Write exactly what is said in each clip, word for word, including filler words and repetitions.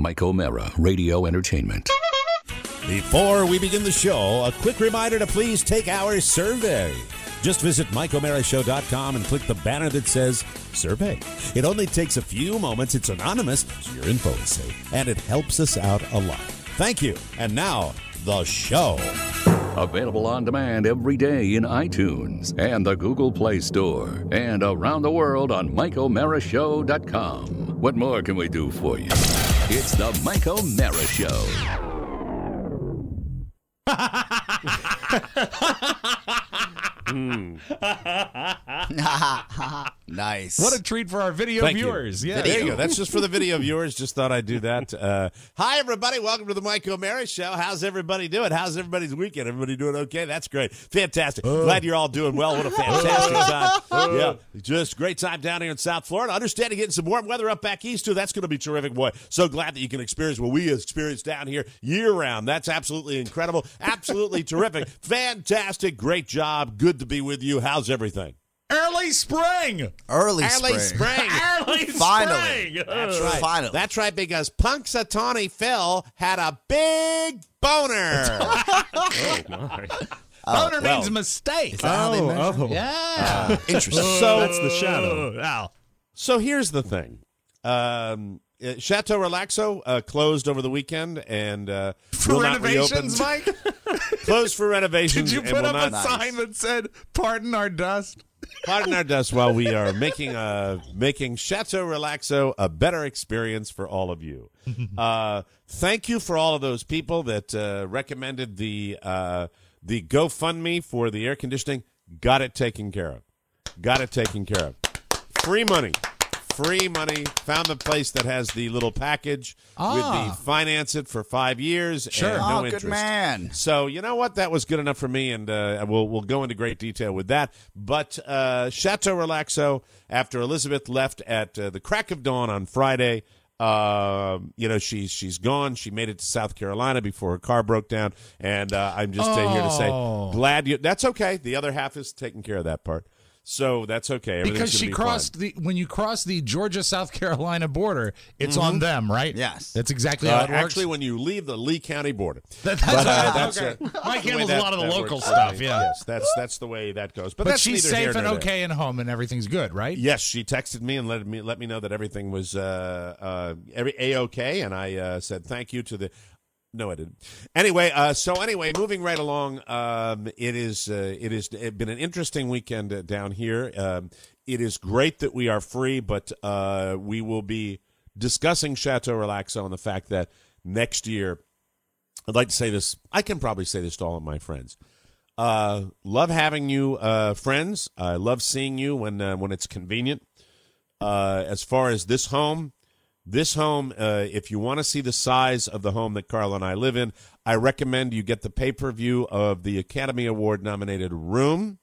Mike O'Mara, Radio Entertainment. Before we begin the show, a quick reminder to please take our survey. Just visit Mike O'Mara Show dot com and click the banner that says Survey. It only takes a few moments. It's anonymous, so your info is safe, and it helps us out a lot. Thank you. And now, the show. Available on demand every day in iTunes and the Google Play Store and around the world on Mike O'Mara Show dot com. What more can we do for you? It's the Mike O'Mara Show. mm. Nice. What a treat for our video Thank viewers. You. Yeah, there you go. That's just for the video viewers. Just thought I'd do that. Uh, hi, everybody. Welcome to the Mike O'Mara Show. How's everybody doing? How's everybody's weekend? Everybody doing okay? That's great. Fantastic. Uh, Glad you're all doing well. What a fantastic time. Uh, yeah, just great time down here in South Florida. Understanding getting some warm weather up back east, too. That's going to be terrific, boy. So glad that you can experience what we experience down here year-round. That's absolutely incredible. Absolutely terrific. Fantastic. Great job. Good to be with you. How's everything? Early spring. Early, Early spring. spring. Early Finally. spring. That's right. Finally. That's right, because Punxsutawney Phil had a big boner. Oh, my. Oh, Boner well. means mistake. Is that how they oh, measure? oh. Yeah. Uh, interesting. So- That's the shadow. Ow. So here's the thing. Um, uh, Chateau Relaxo uh, closed over the weekend and uh, For will not renovations, reopen. Mike? Closed for renovations. Did you and put will up a not, sign that said, "Pardon our dust"? Pardon our dust while we are making uh, making Chateau Relaxo a better experience for all of you. Uh, thank you for all of those people that uh, recommended the uh, the GoFundMe for the air conditioning. Got it taken care of. Got it taken care of. Free money. Free money. Found the place that has the little package Ah. with the finance it for five years Sure. and no Oh, good interest. man. So you know what? That was good enough for me, and uh, we'll we'll go into great detail with that. But uh, Chateau Relaxo, after Elizabeth left at uh, the crack of dawn on Friday, uh, you know she's she's gone. She made it to South Carolina before her car broke down, and uh, I'm just uh, here to say, Oh. glad you. That's okay. The other half is taking care of that part. So that's okay. Everything's Because gonna she be crossed fine. the when you cross the Georgia South Carolina border, it's on them, right? Yes. That's exactly how Uh, it works. actually, when you leave the Lee County border, That- that's But, uh, right. that's, Okay. uh, Mike the way handles that- a lot of the that local works. stuff. Yeah, Yes, that's that's the way that goes. But, but that's she's neither here safe and nor okay and home, and everything's good, right? Yes, she texted me and let me let me know that everything was uh, uh, every a-okay, and I uh, said thank you to the. No, I didn't. Anyway, uh, so anyway, moving right along, um, it is uh, it is it's been an interesting weekend uh, down here. Um, it is great that we are free, but uh, we will be discussing Chateau Relaxo and the fact that next year, I'd like to say this. I can probably say this to all of my friends. Uh, love having you, uh, friends. I love seeing you when uh, when it's convenient. Uh, as far as this home, this home, uh, if you want to see the size of the home that Carla and I live in, I recommend you get the pay-per-view of the Academy Award-nominated Room,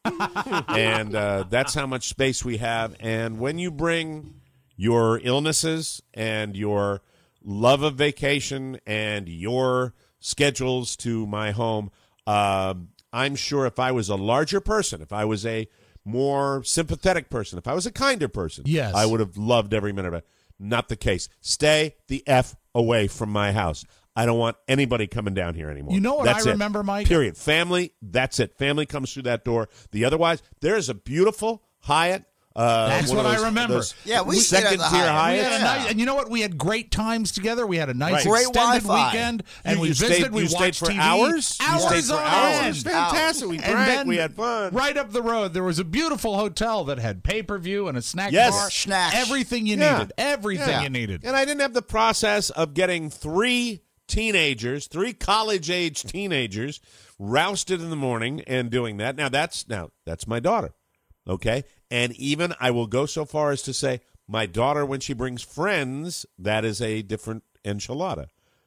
and uh, that's how much space we have. And when you bring your illnesses and your love of vacation and your schedules to my home, uh, I'm sure if I was a larger person, if I was a more sympathetic person, if I was a kinder person, Yes. I would have loved every minute of it. Not the case. Stay the F away from my house. I don't want anybody coming down here anymore. You know what That's I it. remember, Mike? Period. Family, that's it. Family comes through that door. The otherwise, there is a beautiful Hyatt. Uh, That's one of what I those- remember. those Yeah, we stayed at second the tier Hyatt. We Hyatt. had a Yeah. nice, and you know what? We had great times together. We had a nice Right. Great extended Wi-Fi. weekend, and You- we you visited. stayed- we you stayed watched for T V. hours? You Hours stayed for on hours. end. It was fantastic. We And drank. then We had fun. Right up the road, there was a beautiful hotel that had pay-per-view and a snack Yes. bar. Snacks. Everything you Yeah. needed. Everything Yeah. you needed. And I didn't have the process of getting three teenagers, three college-age teenagers, rousted in the morning and doing that. Now that's now that's my daughter, okay? And even I will go so far as to say my daughter, when she brings friends, that is a different enchilada.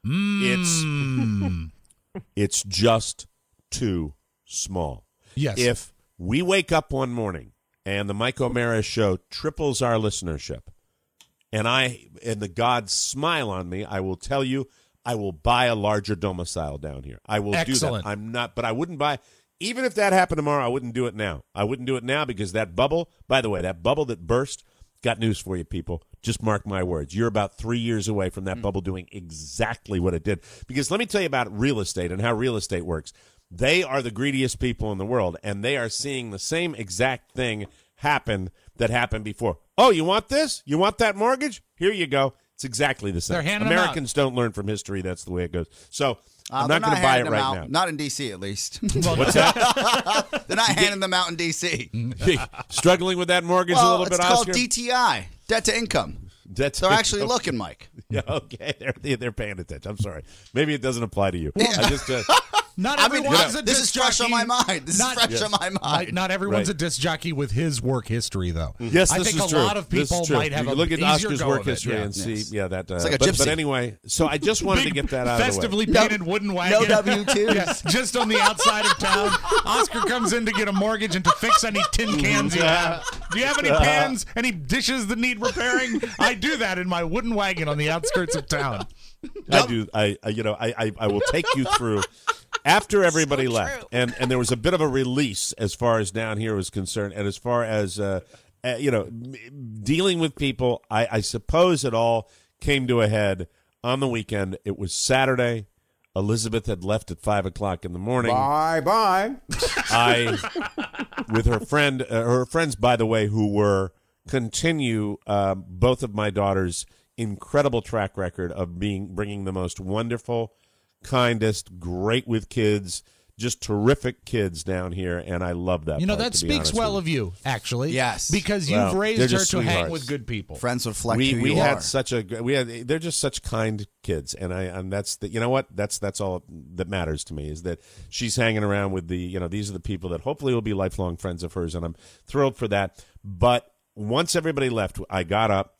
Mm. It's it's just too small. Yes. If we wake up one morning and the Mike O'Mara show triples our listenership, and I and the gods smile on me, I will tell you, I will buy a larger domicile down here. I will Excellent. do that. I'm not, but I wouldn't buy. Even if that happened tomorrow, I wouldn't do it now. I wouldn't do it now because that bubble. By the way, that bubble that burst got news for you, people. Just mark my words. You're about three years away from Mm. that bubble doing exactly what it did. Because let me tell you about real estate and how real estate works. They are the greediest people in the world, and they are seeing the same exact thing happen that happened before. Oh, you want this? You want that mortgage? Here you go. It's exactly the same. They're handing them out. Americans don't learn from history. That's the way it goes. So Uh, I'm they're not going to buy it handing them right out. now. Not in D C, at least. What's that? They're not handing them out in D C. Struggling with that mortgage Well, a little it's bit, called Oscar? D T I, debt to income. That's They're actually looking, Mike. Yeah, okay. They're, they're paying attention. I'm sorry. Maybe it doesn't apply to you. I just uh, Not I mean, everyone's a this disc is fresh on jockey. my mind. This Not- is fresh Yes. on my Like, mind. not everyone's Right. a disc jockey with his work history, though. Yes, I this think is a true. lot of This is people true. might have you a can look at easier Oscar's go work of it, history yeah. and see, Yes. yeah, that. Uh, like a but, gypsy. but anyway, so I just wanted to Big, get that out of the way. festively No- painted wooden wagon. no W twos. Yeah, just on the outside of town. Oscar comes in to get a mortgage and to fix any tin cans you have. Do you have any pans, any dishes that need repairing? I do that in my wooden wagon on the outskirts of town. I do. I, I you know, I, I, I will take you through after everybody left, and and there was a bit of a release as far as down here was concerned, and as far as uh, uh, you know, m- dealing with people. I, I suppose it all came to a head on the weekend. It was Saturday. Elizabeth had left at five o'clock in the morning. Bye bye. I, with her friend, uh, her friends, by the way, who were continue uh, both of my daughters' incredible track record of being bringing the most wonderful, kindest, great with kids, just terrific kids down here, and I love that. You know, part, that to be speaks honest well with of you, actually. Yes. Because Well, you've they're raised her just to hang sweethearts. with good people. Friends reflect we who we you had are. such a we had they're just such kind kids, and I and that's the you know what that's that's all that matters to me is that she's hanging around with the you know these are the people that hopefully will be lifelong friends of hers, and I'm thrilled for that. But once everybody left, I got up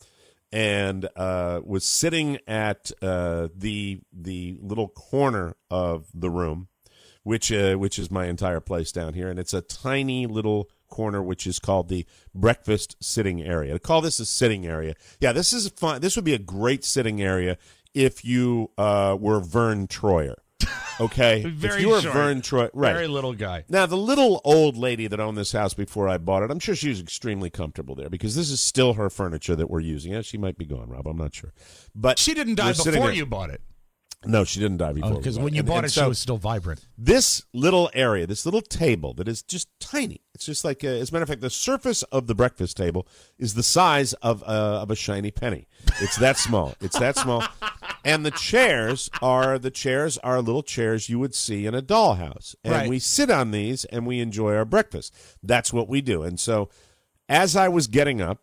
and uh, was sitting at uh, the the little corner of the room, which uh, which is my entire place down here, and it's a tiny little corner which is called the breakfast sitting area. To call this a sitting area, yeah, this is fun. This would be a great sitting area if you uh, were Vern Troyer. Okay, Very if you were short. Vern Troyer, right? Very little guy. Now, the little old lady that owned this house before I bought it, I'm sure she was extremely comfortable there because this is still her furniture that we're using. Yeah, she might be gone, Rob. I'm not sure. But She didn't die we're sitting before there- you bought it. No, she didn't die before. we Because bought when you And- bought and it, so she was still vibrant. this little area, this little table that is just tiny. It's just like, a, as a matter of fact, the surface of the breakfast table is the size of uh, of a shiny penny. It's that small. It's that small. And the chairs are the chairs are little chairs you would see in a dollhouse, and Right. we sit on these and we enjoy our breakfast. That's what we do. And so, as I was getting up,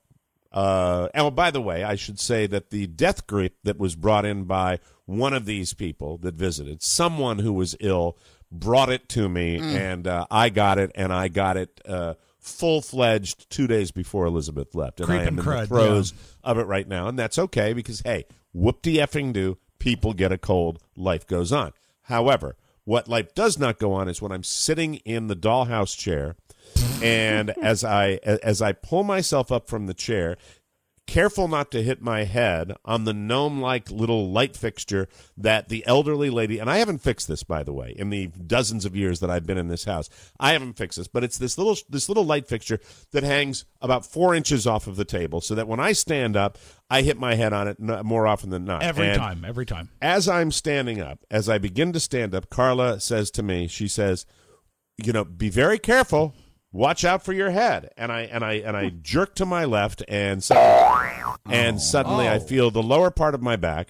uh, and oh, by the way, I should say that the death grip that was brought in by one of these people that visited, someone who was ill, brought it to me, and uh, I got it, and I got it uh, full-fledged two days before Elizabeth left. And I am Creeping in crud, the throes of it right now, and that's okay because, hey, whoop-de-effing do, people get a cold, life goes on. However, what life does not go on is when I'm sitting in the dollhouse chair, and as I as I pull myself up from the chair, careful not to hit my head on the gnome-like little light fixture that the elderly lady, and I haven't fixed this, by the way, in the dozens of years that I've been in this house. I haven't fixed this, but it's this little this little light fixture that hangs about four inches off of the table so that when I stand up, I hit my head on it n- more often than not. Every And time, every time. as I'm standing up, as I begin to stand up, Carla says to me, she says, you know, be very careful. Watch out for your head. And I and I and I jerk to my left, and suddenly, and suddenly I Oh. feel the lower part of my back.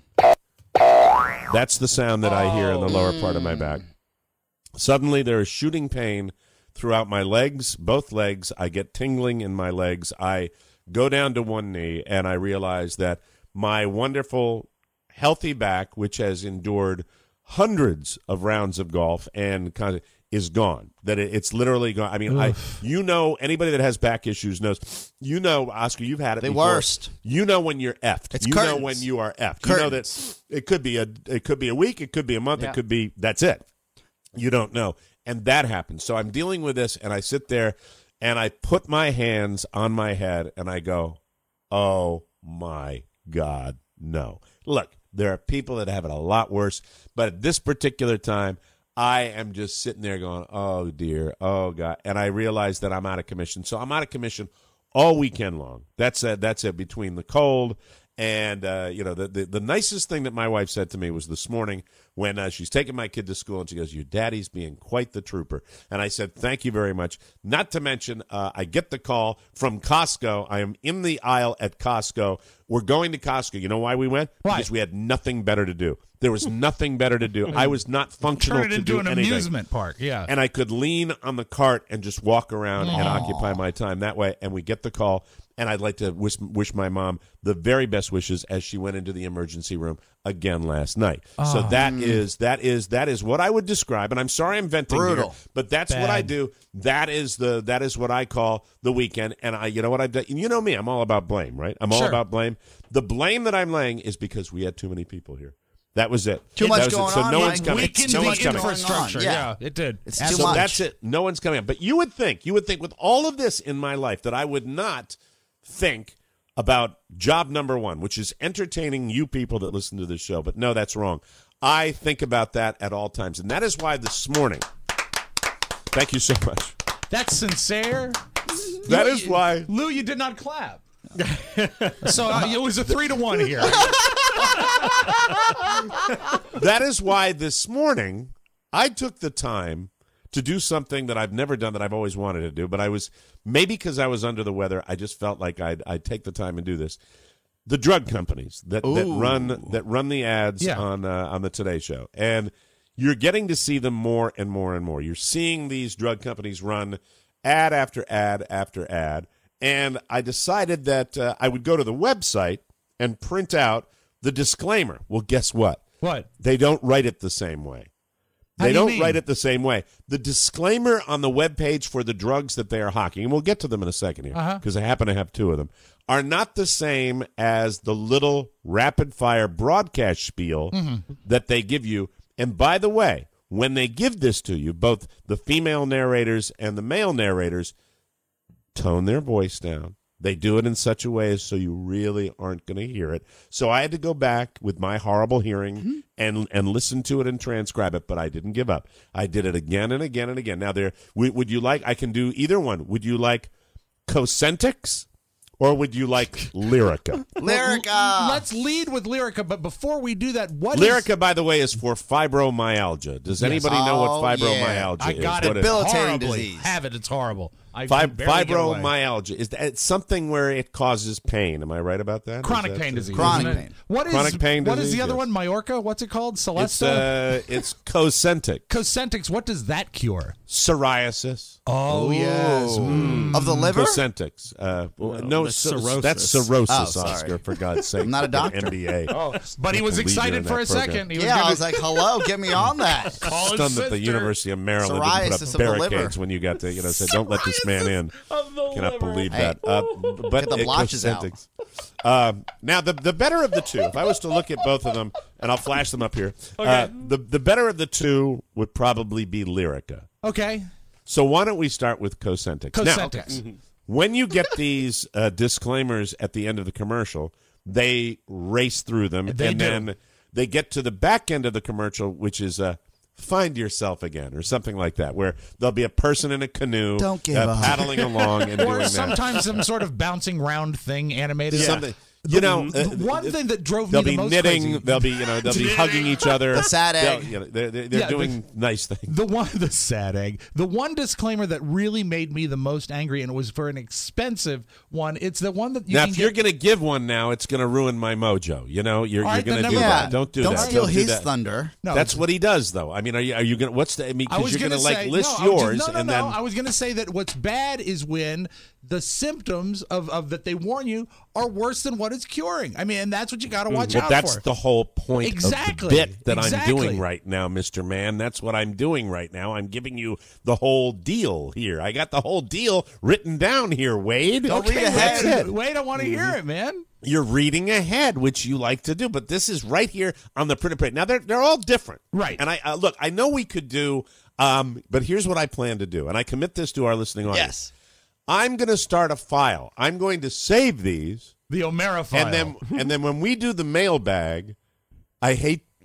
That's the sound that I hear in the lower part of my back. Suddenly there is shooting pain throughout my legs, both legs. I get tingling in my legs. I go down to one knee, and I realize that my wonderful, healthy back, which has endured hundreds of rounds of golf and kind of is gone. That it, it's literally gone. I mean, I you know anybody that has back issues knows. You know, Oscar, you've had it. The before. worst. You know when you're effed. It's you curtains. know when you are effed. You know that it could be a it could be a week. It could be a month. Yeah. It could be that's it. You don't know, and that happens. So I'm dealing with this, and I sit there, and I put my hands on my head, and I go, "Oh my God, no!" Look, there are people that have it a lot worse, but at this particular time, I am just sitting there going, oh, dear, oh, God. And I realize that I'm out of commission. So I'm out of commission all weekend long. That's it. That's it. Between the cold and, uh, you know, the, the, the nicest thing that my wife said to me was this morning when uh, she's taking my kid to school, and she goes, your daddy's being quite the trooper. And I said, thank you very much. Not to mention, uh, I get the call from Costco. I am in the aisle at Costco. We're going to Costco. You know why we went? Why? Because we had nothing better to do. There was nothing better to do. I was not functional Turn it to into do an anything. amusement park. Yeah. And I could lean on the cart and just walk around and occupy my time that way. And we get the call, and I'd like to wish, wish my mom the very best wishes as she went into the emergency room again last night. So that is that is that is what I would describe. And I'm sorry I'm venting Brutal. here, but that's what I Bad. do. That is the that is what I call the weekend. And I, you know what I've done? You know me, I'm all about blame, right? I'm all Sure. about blame. The blame that I'm laying is because we had too many people here. That was it. Too That much was it. going So on, no Mike. one's coming. Weakened No the one's coming. infrastructure. Yeah. Yeah. it did. It's Absolutely. too So much. that's it. No one's coming up. But you would think, you would think with all of this in my life that I would not think about job number one, which is entertaining you people that listen to this show. But no, that's wrong. I think about that at all times. And that is why this morning, thank you so much. That's sincere. That You- is why. Lou, you did not clap. So uh, it was a three to one here. That is why this morning I took the time to do something that I've never done that I've always wanted to do, but I was, maybe because I was under the weather, I just felt like I'd, I'd take the time and do this. The drug companies that, that run that run the ads Yeah. on uh, on the Today Show, and you're getting to see them more and more and more. You're seeing these drug companies run ad after ad after ad, and I decided that uh, I would go to the website and print out the disclaimer. Well, guess what? What? They don't write it the same way. How They do you don't mean? write it the same way. The disclaimer on the webpage for the drugs that they are hawking, and we'll get to them in a second here because Uh-huh. I happen to have two of them, are not the same as the little rapid-fire broadcast spiel Mm-hmm. that they give you. And by the way, when they give this to you, both the female narrators and the male narrators tone their voice down. They do it in such a way as so you really aren't going to hear it. So I had to go back with my horrible hearing Mm-hmm. and and listen to it and transcribe it, but I didn't give up. I did it again and again and again. Now, there, would, would you like? I can do either one. Would you like Cosentix or would you like Lyrica? Lyrica. Let's lead with Lyrica, but before we do that, what is- Lyrica, by the way, is for fibromyalgia. Does anybody know what Oh, fibromyalgia I is? got What it. Debilitating Horribly. disease. Have it. It's horrible. I Fi- can barely get away. fibromyalgia is that, it's something where it causes pain. Am I right about that? Is Chronic that- pain disease. Chronic isn't it? pain. What is Chronic pain What is disease, the other yes. one? Majorca? What's it called? It's Celesta? uh, it's Cosentix. Cosentix. What does that cure? Psoriasis. Oh yes. Mm. Of the liver? Cosentix. Uh, well, no, that's so- cirrhosis. That's cirrhosis, Oh, sorry. Oscar, for God's sake. I'm not a doctor. N D A. Oh, but he was Can't believe you're excited in for that a program. second. He was Yeah, gonna I was like, hello, get me on that. call his Stunned that the sister. University of Maryland Psoriasis didn't of put the up liver. barricades when you got to, you know, said, don't let this man in. Of the Cannot liver. believe Hey. that. Uh, but Get the it- blotches out. Cosentix. Um, now, the the better of the two, if I was to look at both of them, and I'll flash them up here, uh, the, the better of the two would probably be Lyrica. Okay. So why don't we start with Cosentix? Now, Cosentix. when you get these uh, disclaimers at the end of the commercial, they race through them, They and do. then they get to the back end of the commercial, which is uh, "Find Yourself Again" or something like that, where there'll be a person in a canoe Don't give uh, up. paddling along and doing Or that. sometimes some sort of bouncing round thing animated. Something, you know, uh, The one thing that drove me they'll the be most knitting. crazy. They'll be, you know, they'll be hugging each other. The sad They'll- egg. you know, they're they're, they're Yeah, doing nice things. The one, the sad egg. The one disclaimer that really made me the most angry, and it was for an expensive one. It's the one that you Now, can if you're get. going to give one now, it's going to ruin my mojo. You know, you're, All you're right, going to then do never Yeah. that. Don't do Don't that. steal Don't do his that. thunder. No, That's what he does, though. I mean, are you are you going to? What's the? I mean, I was because you're going going to to like say list no, I was yours, just, no, no, and no. then I was going to say that what's bad is when the symptoms of, of that they warn you are worse than what it's curing. I mean, and that's what you got to watch well, out that's for. the whole point Exactly. of the bit that Exactly. I'm doing right now, Mister Man. That's what I'm doing right now. I'm giving you the whole deal here. I got the whole deal written down here, Wade. Don't read That's ahead. it. Wait, I want to hear it, man. You're reading ahead, which you like to do, but this is right here on the printed page. Now they're they're all different, Right. And I uh, look, I know we could do, um, but here's what I plan to do, and I commit this to our listening audience. Yes. I'm going to start a file. I'm going to save these, The O'Mara file. and then and then when we do the mailbag, I hate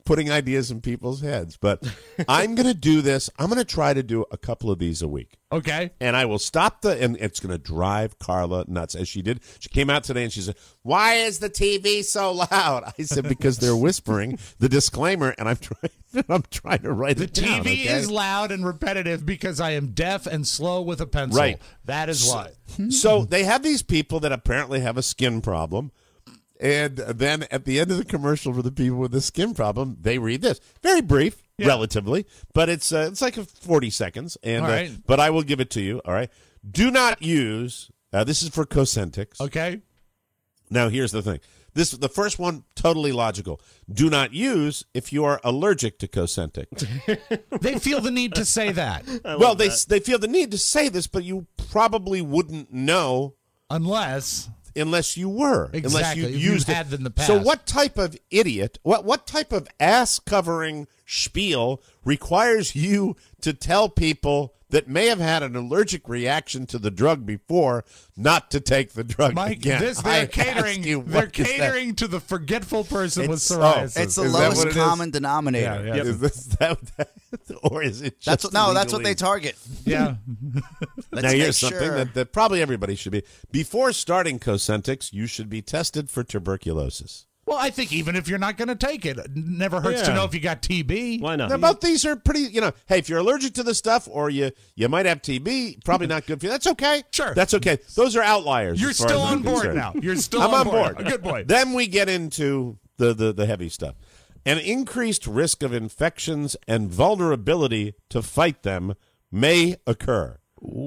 putting ideas in people's heads. But I'm going to do this. I'm going to try to do a couple of these a week. Okay. And I will stop the, and it's going to drive Carla nuts, as she did. She came out today and she said, why is the T V so loud? I said, because they're whispering the disclaimer, and I'm trying, I'm trying to write The it down. T V okay? is loud and repetitive because I am deaf and slow with a pencil. Right. That is why. So they have these people that apparently have a skin problem. And then at the end of the commercial for the people with the skin problem, they read this. Very brief, Yeah. relatively, but it's uh, it's like forty seconds. And All uh, right. But I will give it to you, all right? Do not use, uh, this is for Cosentix. Okay. Now, here's the thing. This the first one, totally logical. Do not use if you are allergic to Cosentix. They feel the need to say that Well, they they feel the need to say this, but you probably wouldn't know unless unless you were, unless Exactly, you if you've used had it. them in the past. So, what type of idiot, what what type of ass covering spiel requires you to tell people that may have had an allergic reaction to the drug before not to take the drug Mike, again? this I they're ask catering. you, they're what is that? catering to the forgetful person with It's- oh, psoriasis. It's the Is that lowest what it is? common denominator. Yeah, yeah. Is this that, or is it just That's what, no, that's what they legally- target. yeah. Let's Now, make here's sure. something that, that probably everybody should be. Before starting Cosentix, you should be tested for tuberculosis. Well, I think even if you're not going to take it, it never hurts to Yeah. know if you got T B. Why not? Now, both these are pretty, you know, hey, if you're allergic to the stuff or you you might have T B, probably not good for you. That's okay. Sure. That's okay. Those are outliers. You're as far still as I'm on board concerned. now. You're still I'm on board. board. A good boy. Then we get into the, the, the heavy stuff. An increased risk of infections and vulnerability to fight them may occur.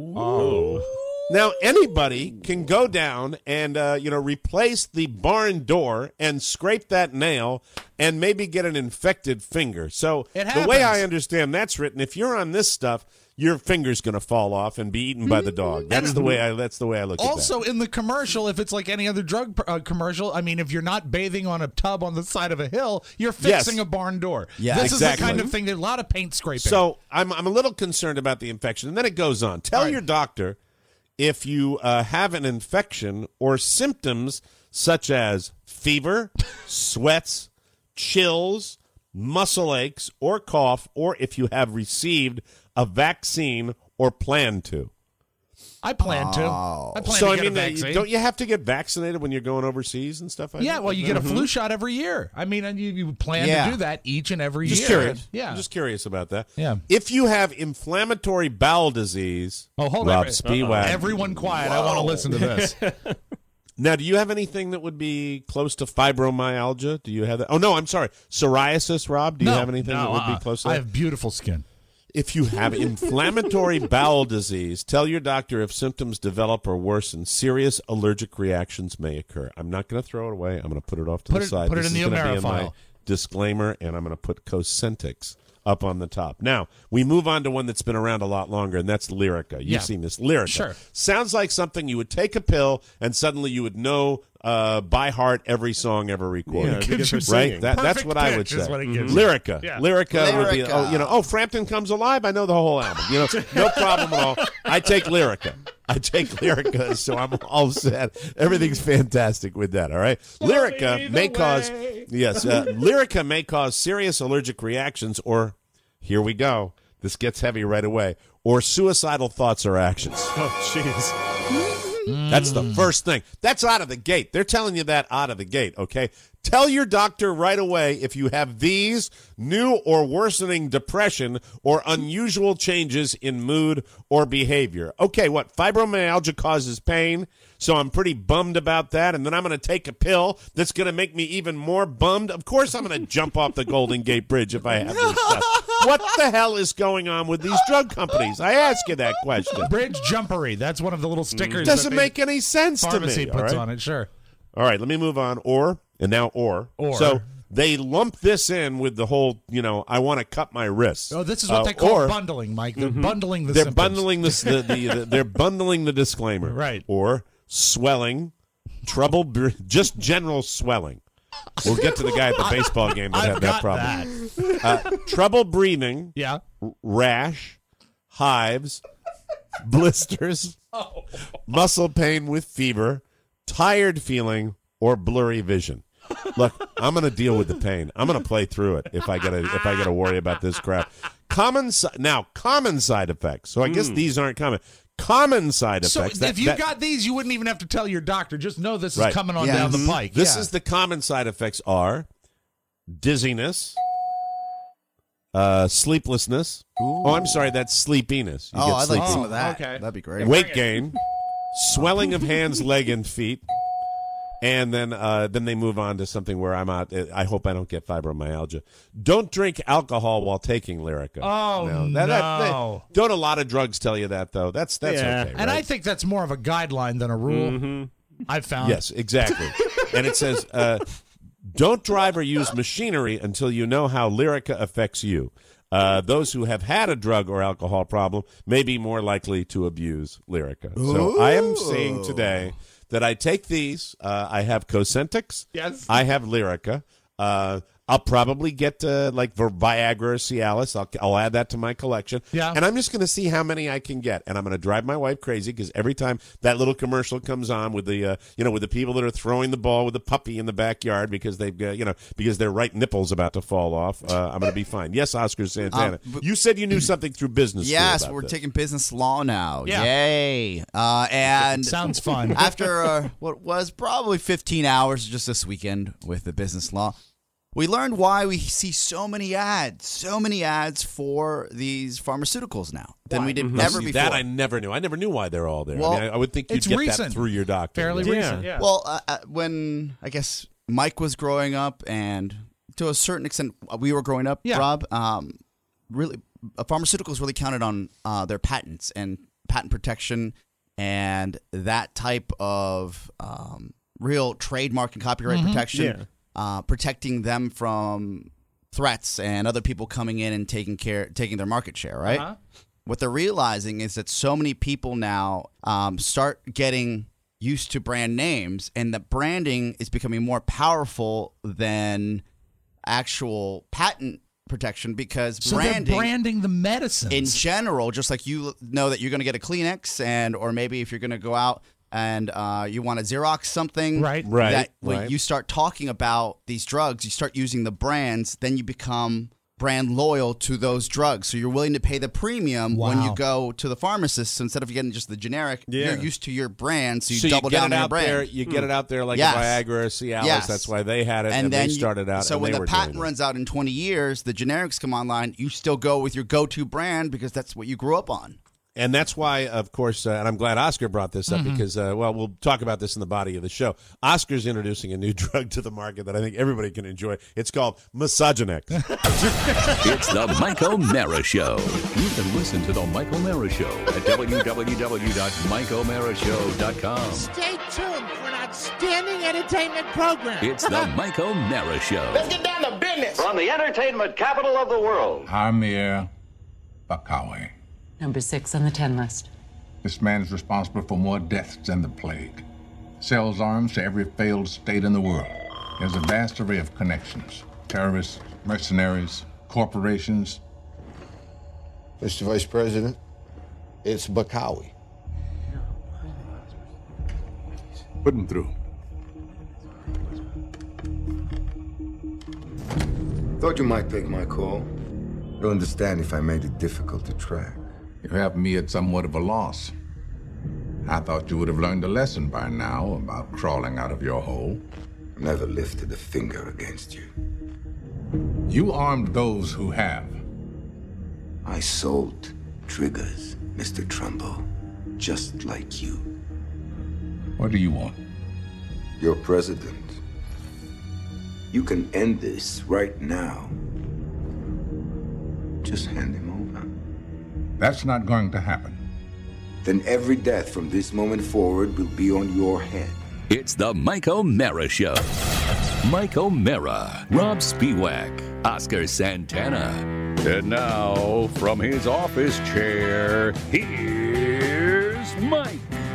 Oh. Now, anybody can go down and, uh, you know, replace the barn door and scrape that nail and maybe get an infected finger. So It the way happens. I understand that's written, if you're on this stuff, your finger's going to fall off and be eaten by the dog. That's the way I. That's the way I look Also, at that. in the commercial, if it's like any other drug uh, commercial, I mean, if you're not bathing on a tub on the side of a hill, you're fixing Yes. a barn door. Yeah, this is exactly. the kind of thing that a lot of paint scraping. So I'm I'm a little concerned about the infection, and then it goes on. Tell Right. your doctor if you uh, have an infection or symptoms such as fever, sweats, chills, muscle aches, or cough, or if you have received a vaccine or plan to. I plan to. Oh. I plan So to I get mean, a uh, vaccine. don't you have to get vaccinated when you're going overseas and stuff like yeah, that? well, you get a flu shot every year. I mean, and you, you plan Yeah. to do that each and every Just year. curious. Yeah. I'm just curious about that. Yeah. If you have inflammatory bowel disease, oh, hold Rob on. Spiewak. Everyone quiet. I want to listen to this. Now, do you have anything that would be close to fibromyalgia? Do you have that? Oh, no, I'm sorry. Psoriasis, Rob? Do you no, have anything no, that would uh-uh. be close to I that? have beautiful skin. If you have inflammatory bowel disease, tell your doctor if symptoms develop or worsen. Serious allergic reactions may occur. I'm not going to throw it away. I'm going to put it off to Put the it- side. put it This in is the gonna be in my Amerifile. disclaimer, and I'm going to put Cosentix up on the top. Now, we move on to one that's been around a lot longer, and that's Lyrica. You've Yeah. seen this. Lyrica. Sure. Sounds like something you would take a pill, and suddenly you would know uh, by heart every song ever recorded. Yeah, it'd be good for Right? singing. That, that's Perfect what I would pitch is say. what it gives you. Lyrica. Yeah. Lyrica would be, Lyrica. oh, you know, oh, Frampton Comes Alive. I know the whole album. You know, no problem at all. I take Lyrica. I take Lyrica, so I'm all set. Everything's fantastic with that. All right. Lyrica may cause yes, uh, Lyrica may cause serious allergic reactions, or here we go. This gets heavy right away. Or suicidal thoughts or actions. Oh, jeez. That's the first thing. That's out of the gate. They're telling you that out of the gate, okay? Tell your doctor right away if you have these new or worsening depression or unusual changes in mood or behavior. Okay, what? Fibromyalgia causes pain, so I'm pretty bummed about that, and then I'm going to take a pill that's going to make me even more bummed. Of course I'm going to jump off the Golden Gate Bridge if I have this stuff. What the hell is going on with these drug companies? I ask you that question. Bridge jumpery. That's one of the little stickers. Doesn't that make any sense to pharmacy me. puts all right? on it. Sure. All right, let me move on. Or, and now or. Or. So they lump this in with the whole, you know, I want to cut my wrists. Oh, this is what Uh, they call or bundling, Mike. They're bundling the They're symptoms. bundling this, the, the, the, they're bundling the disclaimer. Right. Or swelling, trouble, br- just general swelling. We'll get to the guy at the baseball game that I've had got that problem. that. Uh, trouble breathing, Yeah. rash, hives, blisters, muscle pain with fever, tired feeling, or blurry vision. Look, I'm going to deal with the pain. I'm going to play through it if I got to if I got to worry about this crap. Common si- now, common side effects. So I guess Mm. these aren't common. Common side So effects. if you got these, you wouldn't even have to tell your doctor. Just know this is Right. coming on Yes. down the pike. This Yeah. is the common side effects are dizziness, uh, sleeplessness. Oh, I'm sorry, that's sleepiness. You Oh, get I'd like sleepy. some of that. okay. That'd be great. Weight gain, swelling of hands, leg, and feet. And then uh, then they move on to something where I'm out. I hope I don't get fibromyalgia. Don't drink alcohol while taking Lyrica. Oh, That- that- no. that- don't a lot of drugs tell you that, though? That's that's Yeah. okay, And I right? think that's more of a guideline than a rule. Mm-hmm. I've found. Yes, exactly. And it says, uh, don't drive or use machinery until you know how Lyrica affects you. Uh, those who have had a drug or alcohol problem may be more likely to abuse Lyrica. So I am saying today that I take these. Uh, I have Cosentyx. Yes. I have Lyrica. Uh, I'll probably get uh, like Vi- Viagra or Cialis. I'll, I'll add that to my collection. Yeah. And I'm just going to see how many I can get. And I'm going to drive my wife crazy because every time that little commercial comes on with the, uh, you know, with the people that are throwing the ball with the puppy in the backyard because they've, uh, you know, because their right nipple's about to fall off, uh, I'm going to be fine. Yes, Oscar Santana. Um, but- you said you knew something through business. Yes, school about we're this. taking business law now. Yeah. Yay. Uh, and Sounds fun. after uh, what was probably fifteen hours just this weekend with the business law, we learned why we see so many ads, so many ads for these pharmaceuticals now than we did ever See, before. that I never knew. I never knew why they're all there. Well, I mean, I, I would think you'd it's get recent. that through your doctor. Fairly Yeah. recent. Yeah. Well, uh, uh, when I guess Mike was growing up, and to a certain extent we were growing up, Yeah. Rob, um, really, uh, pharmaceuticals really counted on uh, their patents and patent protection and that type of um, real trademark and copyright protection, Yeah. uh, protecting them from threats and other people coming in and taking care, taking their market share, right? Uh-huh. What they're realizing is that so many people now um, start getting used to brand names, and that branding is becoming more powerful than actual patent protection because So branding they're branding the medicines. in general, just like you know that you're going to get a Kleenex, and or maybe if you're going to go out and uh, you want to Xerox something, Right. Right, That when right. you start talking about these drugs, you start using the brands, then you become brand loyal to those drugs. So you're willing to pay the premium when Wow. you go to the pharmacist. So instead of getting just the generic, Yeah. you're used to your brand, so you so double you get down it on your out brand. there. You get it out there like Yes. a Viagra or Cialis. Yes. That's why they had it, and, and then they you- started out. So and when they the were patent doing it. runs out in twenty years, the generics come online. You still go with your go-to brand because that's what you grew up on. And that's why, of course, uh, and I'm glad Oscar brought this Mm-hmm. up because, uh, well, we'll talk about this in the body of the show. Oscar's introducing a new drug to the market that I think everybody can enjoy. It's called Misogynex. It's the Mike O'Mara Show. You can listen to the Mike O'Mara Show at w w w dot mike o'mara show dot com. Stay tuned for an outstanding entertainment program. It's the Mike O'Mara Show. Let's get down to business. From the entertainment capital of the world. Amir Bakawi. Number six on the ten list. This man is responsible for more deaths than the plague. Sells arms to every failed state in the world. He has a vast array of connections. Terrorists, mercenaries, corporations. Mister Vice President, it's Bakawi. Put him through. Thought you might take my call. You'll understand if I made it difficult to track. You have me at somewhat of a loss. I thought you would have learned a lesson by now about crawling out of your hole. Never lifted a finger against you. You armed those who have. I sold triggers, Mister Trumbo, just like you. What do you want? Your president. You can end this right now. Just hand him over. That's not going to happen. Then every death from this moment forward will be on your head. It's the Mike O'Mara Show. Mike O'Mara, Rob Spiewak, Oscar Santana. And now, from his office chair, here's Mike.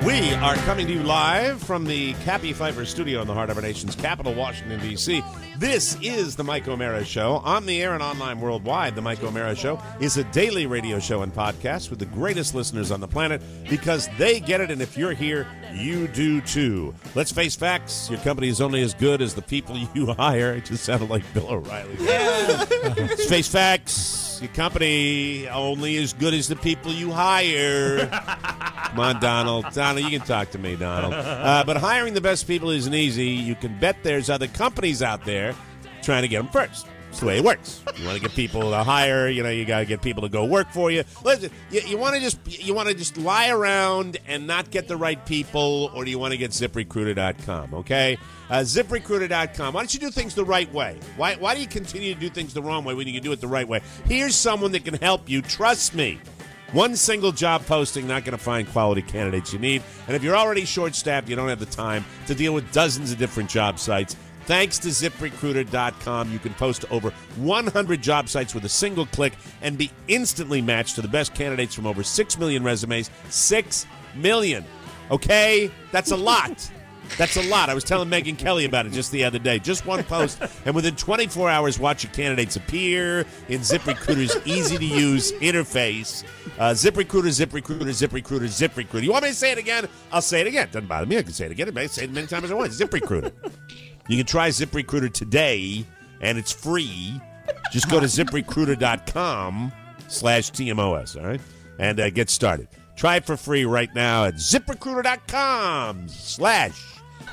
We are coming to you live from the Cappy Pfeiffer studio in the heart of our nation's capital, Washington, D C This is the Mike O'Mara Show. On the air and online worldwide, the Mike O'Mara Show is a daily radio show and podcast with the greatest listeners on the planet because they get it, and if you're here, you do too. Let's face facts. Your company is only as good as the people you hire. It just sounded like Bill O'Reilly. Yeah. Let's face facts. Your company only as good as the people you hire. Come on, Donald. Donald, you can talk to me, Donald. Uh, but hiring the best people isn't easy. You can bet there's other companies out there trying to get them first. It's the way it works. You want to get people to hire, you know, you got to get people to go work for you. Listen, you, you want to just you want to just lie around and not get the right people, or do you want to get zip recruiter dot com, okay? Uh, zip recruiter dot com. Why don't you do things the right way? Why, why do you continue to do things the wrong way when you can do it the right way? Here's someone that can help you. Trust me. One single job posting, not going to find quality candidates you need. And if you're already short-staffed, you don't have the time to deal with dozens of different job sites. Thanks to zip recruiter dot com, you can post to over one hundred job sites with a single click and be instantly matched to the best candidates from over six million resumes. six million. Okay? That's a lot. That's a lot. I was telling Megyn Kelly about it just the other day. Just one post, and within twenty-four hours, watch your candidates appear in ZipRecruiter's easy-to-use interface. Uh, ZipRecruiter, ZipRecruiter, ZipRecruiter, ZipRecruiter. You want me to say it again? I'll say it again. Doesn't bother me. I can say it again. I can say it many times as I want. ZipRecruiter. You can try ZipRecruiter today, and it's free. Just go to zip recruiter dot com slash T M O S, all right? And uh, get started. Try it for free right now at zip recruiter dot com slash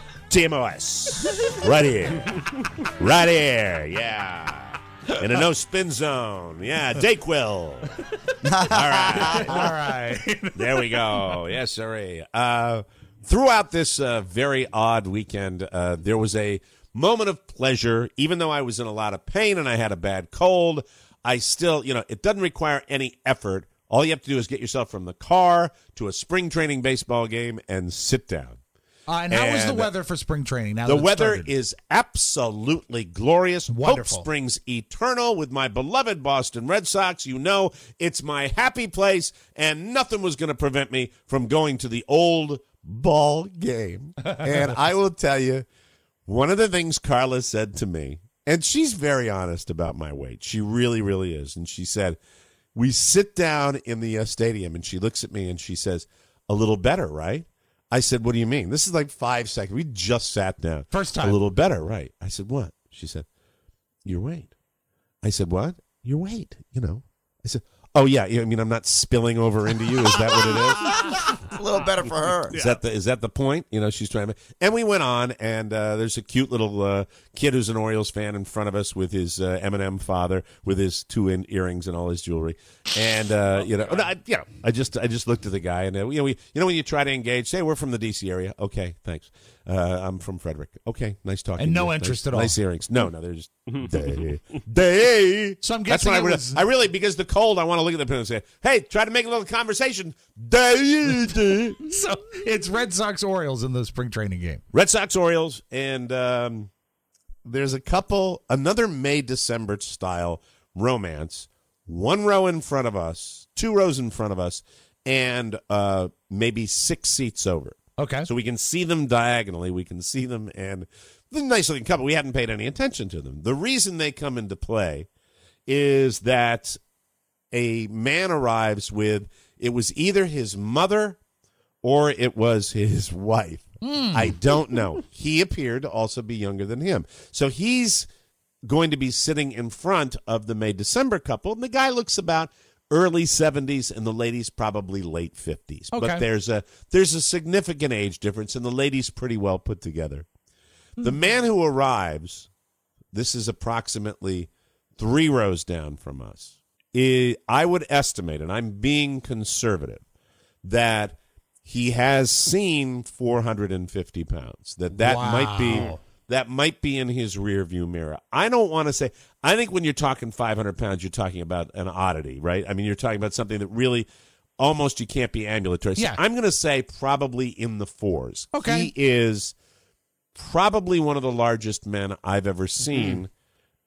T M O S. Right here. Right here. Yeah. In a no-spin zone. Yeah, Dayquil. All right. All right. There we go. Yes, sir. Uh, throughout this uh, very odd weekend, uh, there was a moment of pleasure. Even though I was in a lot of pain and I had a bad cold, I still, you know, it doesn't require any effort. All you have to do is get yourself from the car to a spring training baseball game and sit down. Uh, and how and was the weather for spring training? Now the that it weather started? is absolutely glorious. Wonderful. Hope springs eternal with my beloved Boston Red Sox. You know, it's my happy place, and nothing was going to prevent me from going to the old ball game. And I will tell you, one of the things Carla said to me, and she's very honest about my weight. She really, really is. And she said, we sit down in the uh, stadium, and she looks at me and she says, a little better, right? I said, what do you mean? This is like five seconds. We just sat down. First time. A little better, right? I said, what? She said, your weight. I said, what? Your weight, you know. I said, oh, yeah. I mean, I'm not spilling over into you. Is that what it is? A little better for her. Is that the is that the point? You know, she's trying to. And we went on, and uh, there's a cute little uh, kid who's an Orioles fan in front of us with his uh, M and M father, with his two in- earrings and all his jewelry. And uh, you know, I, you know, I just I just looked at the guy, and uh, you know, we, you know, when you try to engage, say we're from the D C area. Okay, thanks. Uh, I'm from Frederick. Okay, nice talking. And to no you. interest nice, at all. Nice earrings. No, no, they're just day day. So I'm That's guessing when I it really, was- I really because the cold. I want to look at the pen and say, hey, try to make a little conversation. Day day. So it's Red Sox Orioles in the spring training game. Red Sox Orioles, and um, there's a couple, another May December style romance. One row in front of us, two rows in front of us, and uh, maybe six seats over. Okay. So we can see them diagonally. We can see them, and the nice looking couple. We hadn't paid any attention to them. The reason they come into play is that a man arrives with, it was either his mother or it was his wife. Mm. I don't know. He appeared to also be younger than him. So he's going to be sitting in front of the May-December couple, and the guy looks about early seventies, and the lady's probably late fifties. Okay. But there's a there's a significant age difference, and the lady's pretty well put together. Mm. The man who arrives, this is approximately three rows down from us, I, I would estimate, and I'm being conservative, that he has seen four hundred fifty pounds. That that Wow. might be that might be in his rearview mirror. I don't want to say. I think when you're talking five hundred pounds, you're talking about an oddity, right? I mean, you're talking about something that really almost you can't be ambulatory. So Yeah. I'm going to say probably in the fours. Okay. He is probably one of the largest men I've ever seen.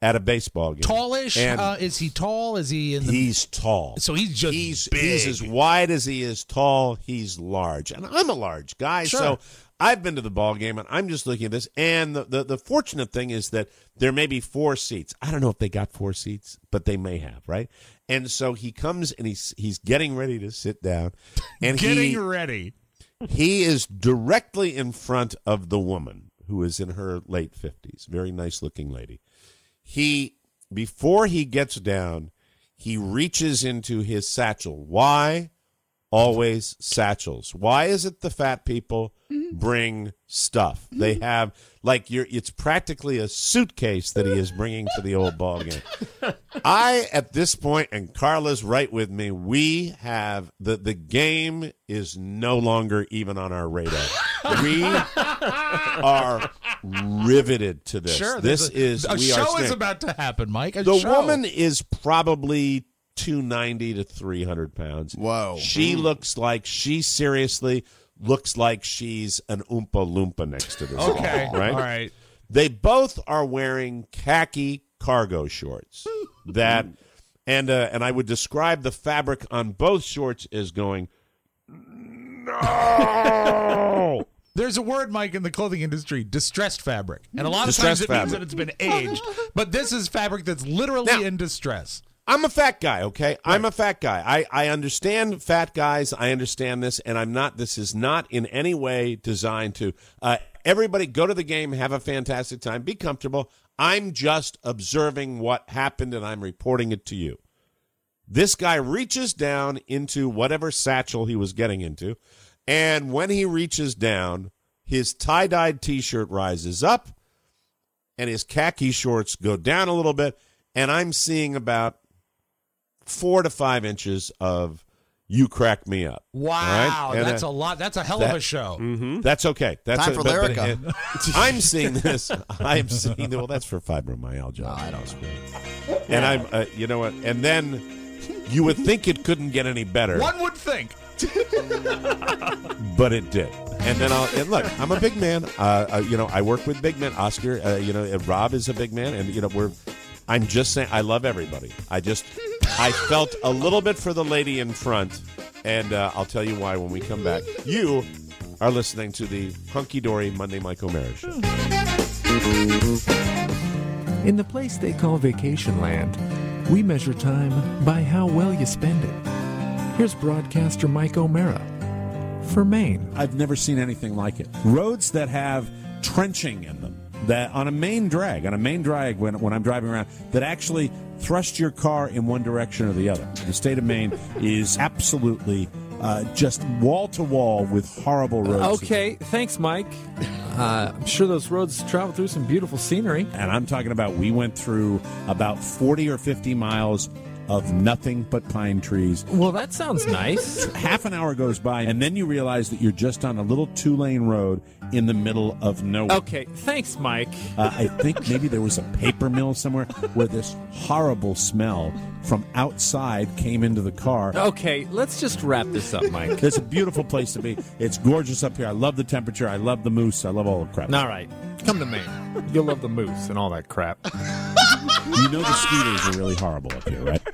at a baseball game. Tallish? And Uh, is he tall? Is he in the... he's tall. So he's just he's, big. he's as wide as he is tall. He's large. And I'm a large guy, Sure. so I've been to the ball game, and I'm just looking at this. And the, the, the fortunate thing is that there may be four seats. I don't know if they got four seats, but they may have, right? And so he comes, and he's he's getting ready to sit down. And Getting he, ready. He is directly in front of the woman who is in her late fifties. Very nice-looking lady. He, before he gets down, he reaches into his satchel. Why? Always satchels. Why is it the fat people bring stuff? They have, like, you're, it's practically a suitcase that he is bringing to the old ball game. I, at this point, and Carla's right with me, we have, the, the game is no longer even on our radar. We are riveted to this. Sure. This a, is, a we show are is staying. about to happen, Mike. A The show. woman is probably two ninety to three hundred pounds. Whoa. She looks like, she seriously looks like she's an Oompa Loompa next to this. Okay. Guy, right? All right. They both are wearing khaki cargo shorts that, and uh, and I would describe the fabric on both shorts as going, no. There's a word, Mike, in the clothing industry, distressed fabric. And a lot Distressed of times it fabric. means that it's been aged. But this is fabric that's literally Now- in distress. I'm a fat guy, okay? I'm a fat guy. I, I understand fat guys. I understand this, and I'm not, this is not in any way designed to, uh, everybody go to the game, have a fantastic time, be comfortable. I'm just observing what happened, and I'm reporting it to you. This guy reaches down into whatever satchel he was getting into, and when he reaches down, his tie-dyed T-shirt rises up, and his khaki shorts go down a little bit, and I'm seeing about four to five inches of "You Crack Me Up." Wow, All right? And, that's uh, a lot. That's a hell that- of a show. Mm-hmm. That's okay. That's Time a, for but- but, Lyrica. uh, I'm seeing this. I'm seeing. Well, that's for fibromyalgia. No, I don't know. And I'm. Uh, you know what? And then you would think it couldn't get any better, One would think. but it did. And then I'll and look. I'm a big man. Uh, uh, you know, I work with big men. Oscar. Uh, you know, uh, Rob is a big man, and you know, we're. I'm just saying. I love everybody. I just. I felt a little bit for the lady in front, and uh, I'll tell you why when we come back. You are listening to the Hunky Dory Monday Mike O'Mara Show. In the place they call Vacation Land, we measure time by how well you spend it. Here's broadcaster Mike O'Mara for Maine. I've never seen anything like it. Roads that have trenching in them, that on a main drag, on a main drag when, when I'm driving around, that actually thrust your car in one direction or the other. The state of Maine is absolutely uh, just wall to wall with horrible roads. Okay, thanks, Mike. Uh, I'm sure those roads travel through some beautiful scenery. And I'm talking about, we went through about forty or fifty miles of nothing but pine trees. Well, that sounds nice. Half an hour goes by, and then you realize that you're just on a little two-lane road in the middle of nowhere. Okay, thanks, Mike. Uh, I think maybe there was a paper mill somewhere where this horrible smell from outside came into the car. Okay, let's just wrap this up, Mike. It's a beautiful place to be. It's gorgeous up here. I love the temperature. I love the moose. I love all the crap. All right, come to Maine. You'll love the moose and all that crap. You know the skeeters are really horrible up here, right?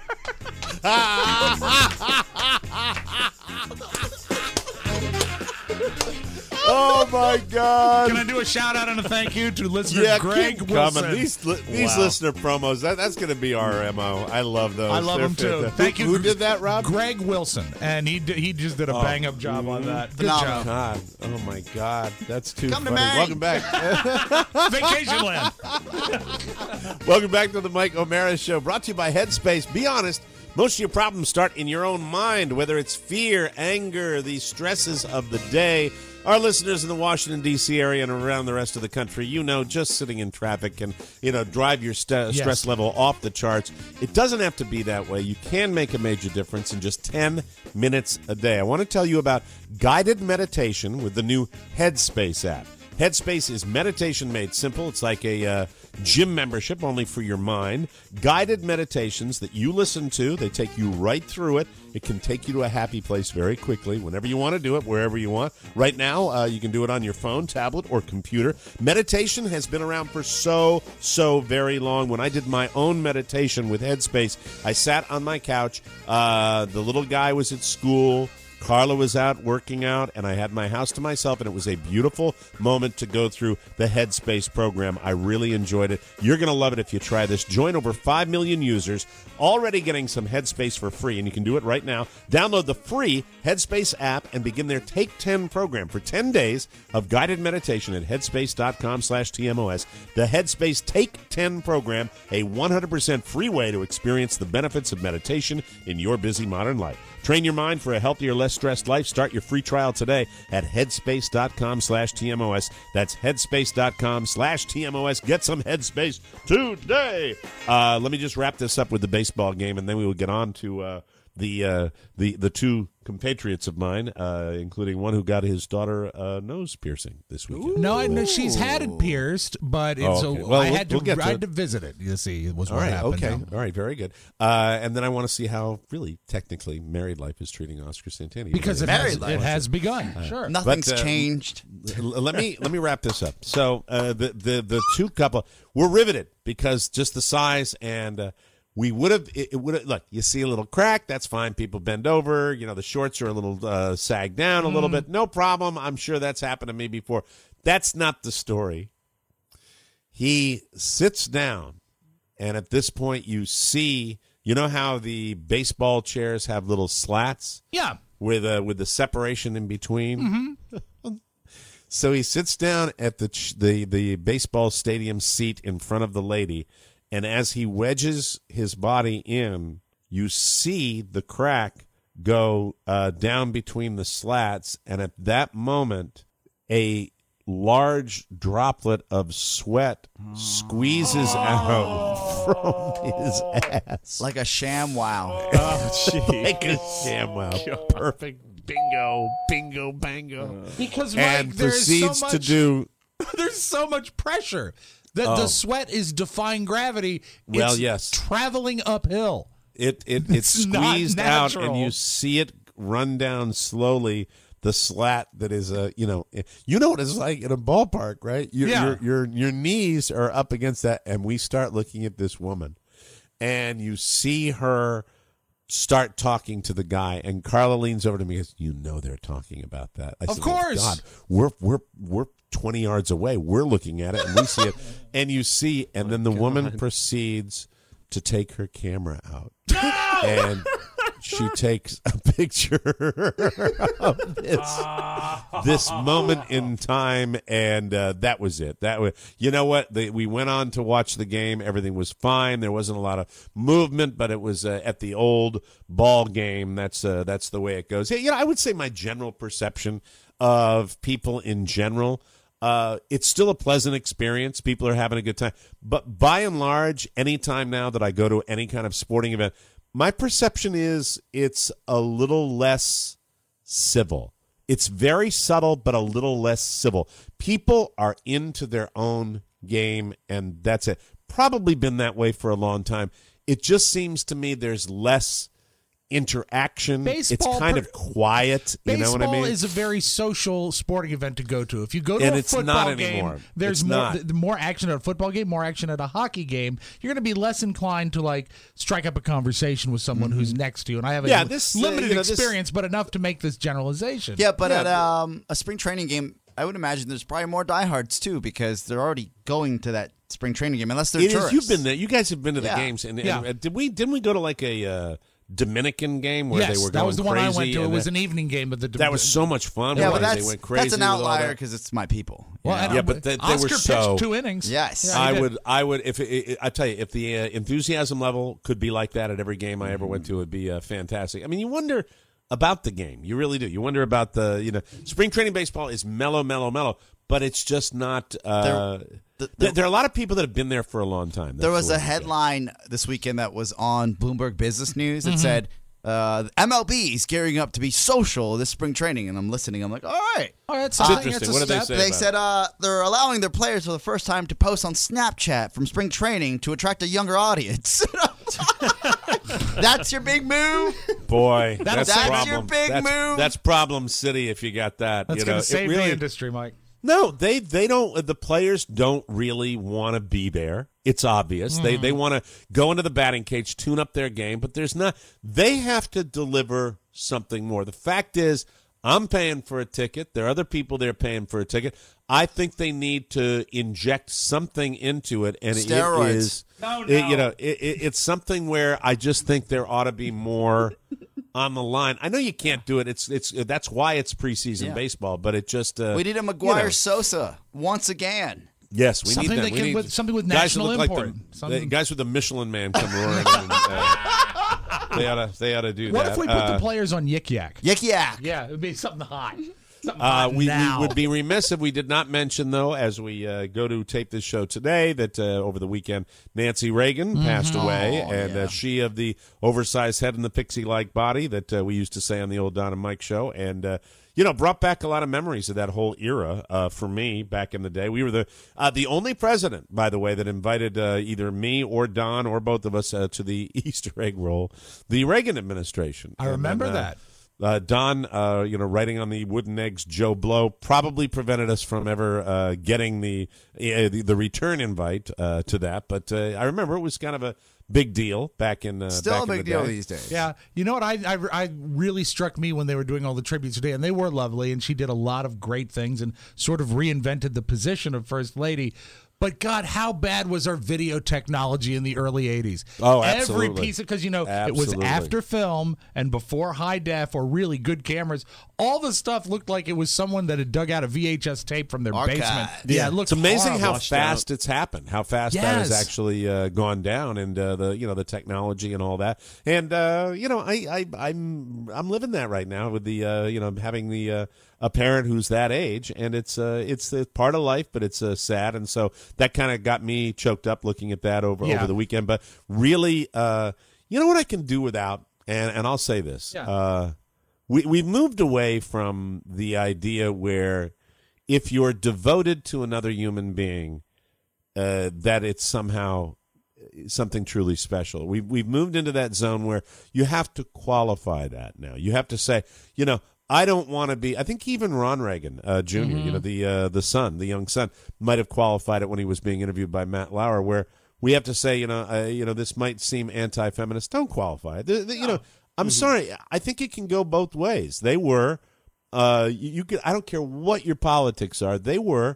Oh my God! Can I do a shout out and a thank you to listener Yeah, Greg keep Wilson? coming. These li- these Wow. listener promos. That, that's going to be our M O. I love those. I love They're them too. fantastic. Thank Who- you. Who did that, Rob? Greg Wilson, and he d- he just did a Oh. bang up job on that. Good No. job. God. Oh my God. That's too Come to funny. Maine. Welcome back. Vacation land. Welcome back to the Mike O'Mara Show, brought to you by Headspace. Be honest. Most of your problems start in your own mind, whether it's fear, anger, the stresses of the day. Our listeners in the Washington, D C area and around the rest of the country, you know, just sitting in traffic can, you know, drive your st- Yes. stress level off the charts. It doesn't have to be that way. You can make a major difference in just ten minutes a day. I want to tell you about guided meditation with the new Headspace app. Headspace is meditation made simple. It's like a uh, gym membership only for your mind, guided meditations that you listen to. They take you right through it. It can take you to a happy place very quickly whenever you want to do it, wherever you want. Right now, uh, you can do it on your phone, tablet, or computer. Meditation has been around for so, so very long. When I did my own meditation with Headspace, I sat on my couch. Uh, the little guy was at school. Carla was out working out, and I had my house to myself, and it was a beautiful moment to go through the Headspace program. I really enjoyed it. You're going to love it if you try this. Join over five million users already getting some Headspace for free, and you can do it right now. Download the free Headspace app and begin their Take ten program for ten days of guided meditation at headspace.com slash TMOS. The Headspace Take ten program, a one hundred percent free way to experience the benefits of meditation in your busy modern life. Train your mind for a healthier, less stressed life. Start your free trial today at headspace.com slash TMOS. That's headspace.com slash TMOS. Get some Headspace today. Uh, let me just wrap this up with the baseball game, and then we will get on to uh, the, uh, the the two compatriots of mine, uh, including one who got his daughter uh, nose piercing this weekend. No, I know she's had it pierced, but it's Oh, okay. a, Well, I we'll- had to we'll get to I had it. to visit it. You see, was All what right, happened. okay. now. All right, very good. Uh, and then I want to see how, really, technically, married life is treating Oscar Santini. Because it has, it has begun. Uh, Sure, Nothing's But, uh, changed. l- let me let me wrap this up. So uh, the the the two couple were riveted because just the size, and uh, we would have it, it would have look. You see a little crack, that's fine. People bend over. You know the shorts are a little uh, sagged down a little Mm. bit. No problem. I'm sure that's happened to me before. That's not the story. He sits down, and at this point, you see. You know how the baseball chairs have little slats? Yeah. With uh, with the separation in between. Mm-hmm. So he sits down at the ch- the the baseball stadium seat in front of the lady, and as he wedges his body in, you see the crack go uh, down between the slats, and at that moment, a large droplet of sweat squeezes out from his ass. Like a sham wow. Like a sham wow. Perfect. Bingo, bingo, bango. Because Mike, and there's proceeds so much, to do. There's so much pressure that Oh. the sweat is defying gravity. Well, It's yes. traveling uphill. It it it's, It's not squeezed out, and natural. you see it run down slowly. The slat that is a you know you know what it's like in a ballpark, right? Your, Yeah. your your your knees are up against that, and we start looking at this woman, and you see her start talking to the guy, and Carla leans over to me and goes, "You know they're talking about that." I Of said, "Oh, course. God, we're we're we're twenty yards away. We're looking at it, and we see it, and you see, and then the woman proceeds to take her camera out, and she takes a picture of this this moment in time, and uh, that was it. That was, you know what? They, we went on to watch the game. Everything was fine. There wasn't a lot of movement, but it was uh, at the old ball game. That's uh, that's the way it goes. Yeah, you know, I would say my general perception of people in general. Uh, it's still a pleasant experience. People are having a good time. But by and large, anytime now that I go to any kind of sporting event, my perception is it's a little less civil. It's very subtle, but a little less civil. People are into their own game, and that's it. Probably been that way for a long time. It just seems to me there's less interaction. Baseball it's kind per- of quiet. You know what I Baseball mean? is a very social sporting event to go to. If you go to And a it's football not game, anymore. there's It's more not. th- more action at a football game, more action at a hockey game. You're going to be less inclined to like strike up a conversation with someone who's next to you. And I have a Yeah, this, uh, limited you know, this- experience, but enough to make this generalization. Yeah, but Yeah, at um, a spring training game, I would imagine there's probably more diehards too because they're already going to that spring training game unless they're It is. tourists. You've been there. You guys have been to the Yeah. games, and, and Yeah. uh, did we? Didn't we go to like a uh, Dominican game where yes, they were going that was the one I crazy went to. It and was that- an evening game, but the That was so much fun. Yeah, Where but they that's went crazy that's an with all outlier that. because it's my people. Well, you and know? Yeah, but they, they Oscar were pitched so. two innings. Yes. Yeah, he I did. would, I would, if it, it, I tell you, if the uh, enthusiasm level could be like that at every game I ever went to, it'd be uh, fantastic. I mean, you wonder about the game, you really do. You wonder about the, you know, spring training baseball is mellow, mellow, mellow, but it's just not. Uh, There- the- there, there are a lot of people that have been there for a long time. There That's was the a way to say it. headline this weekend that was on Bloomberg Business News that Mm-hmm. said Uh, M L B is gearing up to be social this spring training, and I'm listening. I'm like, all right. Oh, that's It's uh, interesting. it's a What did they step. say? They about said uh, they're allowing their players for the first time to post on Snapchat from spring training to attract a younger audience. That's your big move. Boy, That'll that's, save- problem. That's your big that's, move. That's problem city if you got that. That's you know, going to It save really, the industry, Mike. No, they they don't. The players don't really want to be there. It's obvious. Mm. They they want to go into the batting cage, tune up their game, but there's not. They have to deliver something more. The fact is, I'm paying for a ticket. There are other people there paying for a ticket. I think they need to inject something into it, and Steroids. it is, No, it- no. you know, it, it, it's something where I just think there ought to be more on the line. I know you can't do it. It's it's that's why it's preseason Yeah. baseball, but it just uh, We need a you Maguire know. Sosa once again. Yes, we Something need that them. We can- need with- something with guys who national look like import. the- Something- the guys with the Michelin Man come roaring. in and, uh, they ought to. They ought to do What that. if we put Uh, the players on Yik Yak? Yik yak. Yeah, it would be something hot. Something Uh, hot we, we now. would be remiss if we did not mention, though, as we uh, go to tape this show today, that uh, over the weekend, Nancy Reagan passed away, Oh, and yeah. uh, she of the oversized head and the pixie-like body that uh, we used to say on the old Don and Mike show, and uh, you know, brought back a lot of memories of that whole era uh, for me back in the day. We were the uh, the only president, by the way, that invited uh, either me or Don or both of us uh, to the Easter egg roll, the Reagan administration. I And remember then, uh, that. Uh, Don, uh, you know, writing on the wooden eggs, Joe Blow probably prevented us from ever uh, getting the, uh, the the return invite uh, to that. But uh, I remember it was kind of a big deal back in uh, Still back a in big the deal day. these days. Yeah, you know what? I, I I really struck me when they were doing all the tributes today, and they were lovely. And she did a lot of great things and sort of reinvented the position of First Lady. But God, how bad was our video technology in the early eighties? Oh, Every absolutely. piece of, because you know Absolutely. it was after film and before high def or really good cameras. All the stuff looked like it was someone that had dug out a V H S tape from their Archive. basement. Yeah, it looked It's amazing horrible. how fast it's happened, how fast that has Yes. actually uh, gone down, and uh, the you know the technology and all that. And uh, you know, I, I I'm I'm living that right now with the uh, you know having the uh, a parent who's that age, and it's uh, it's uh, part of life, but it's uh, sad, and so that kind of got me choked up looking at that over Yeah. over the weekend. But really, uh, you know what I can do without, and and I'll say this. Yeah. Uh, we we've moved away from the idea where if you're devoted to another human being, uh, that it's somehow something truly special. We've we've moved into that zone where you have to qualify that now. You have to say, you know, I don't want to be. I think even Ron Reagan uh, Junior, Mm-hmm. you know, the uh, the son, the young son, might have qualified it when he was being interviewed by Matt Lauer, where we have to say, you know, uh, you know, this might seem anti-feminist. Don't qualify it. The- the- you know, I'm sorry. I think it can go both ways. They were, uh, you, you could. I don't care what your politics are. They were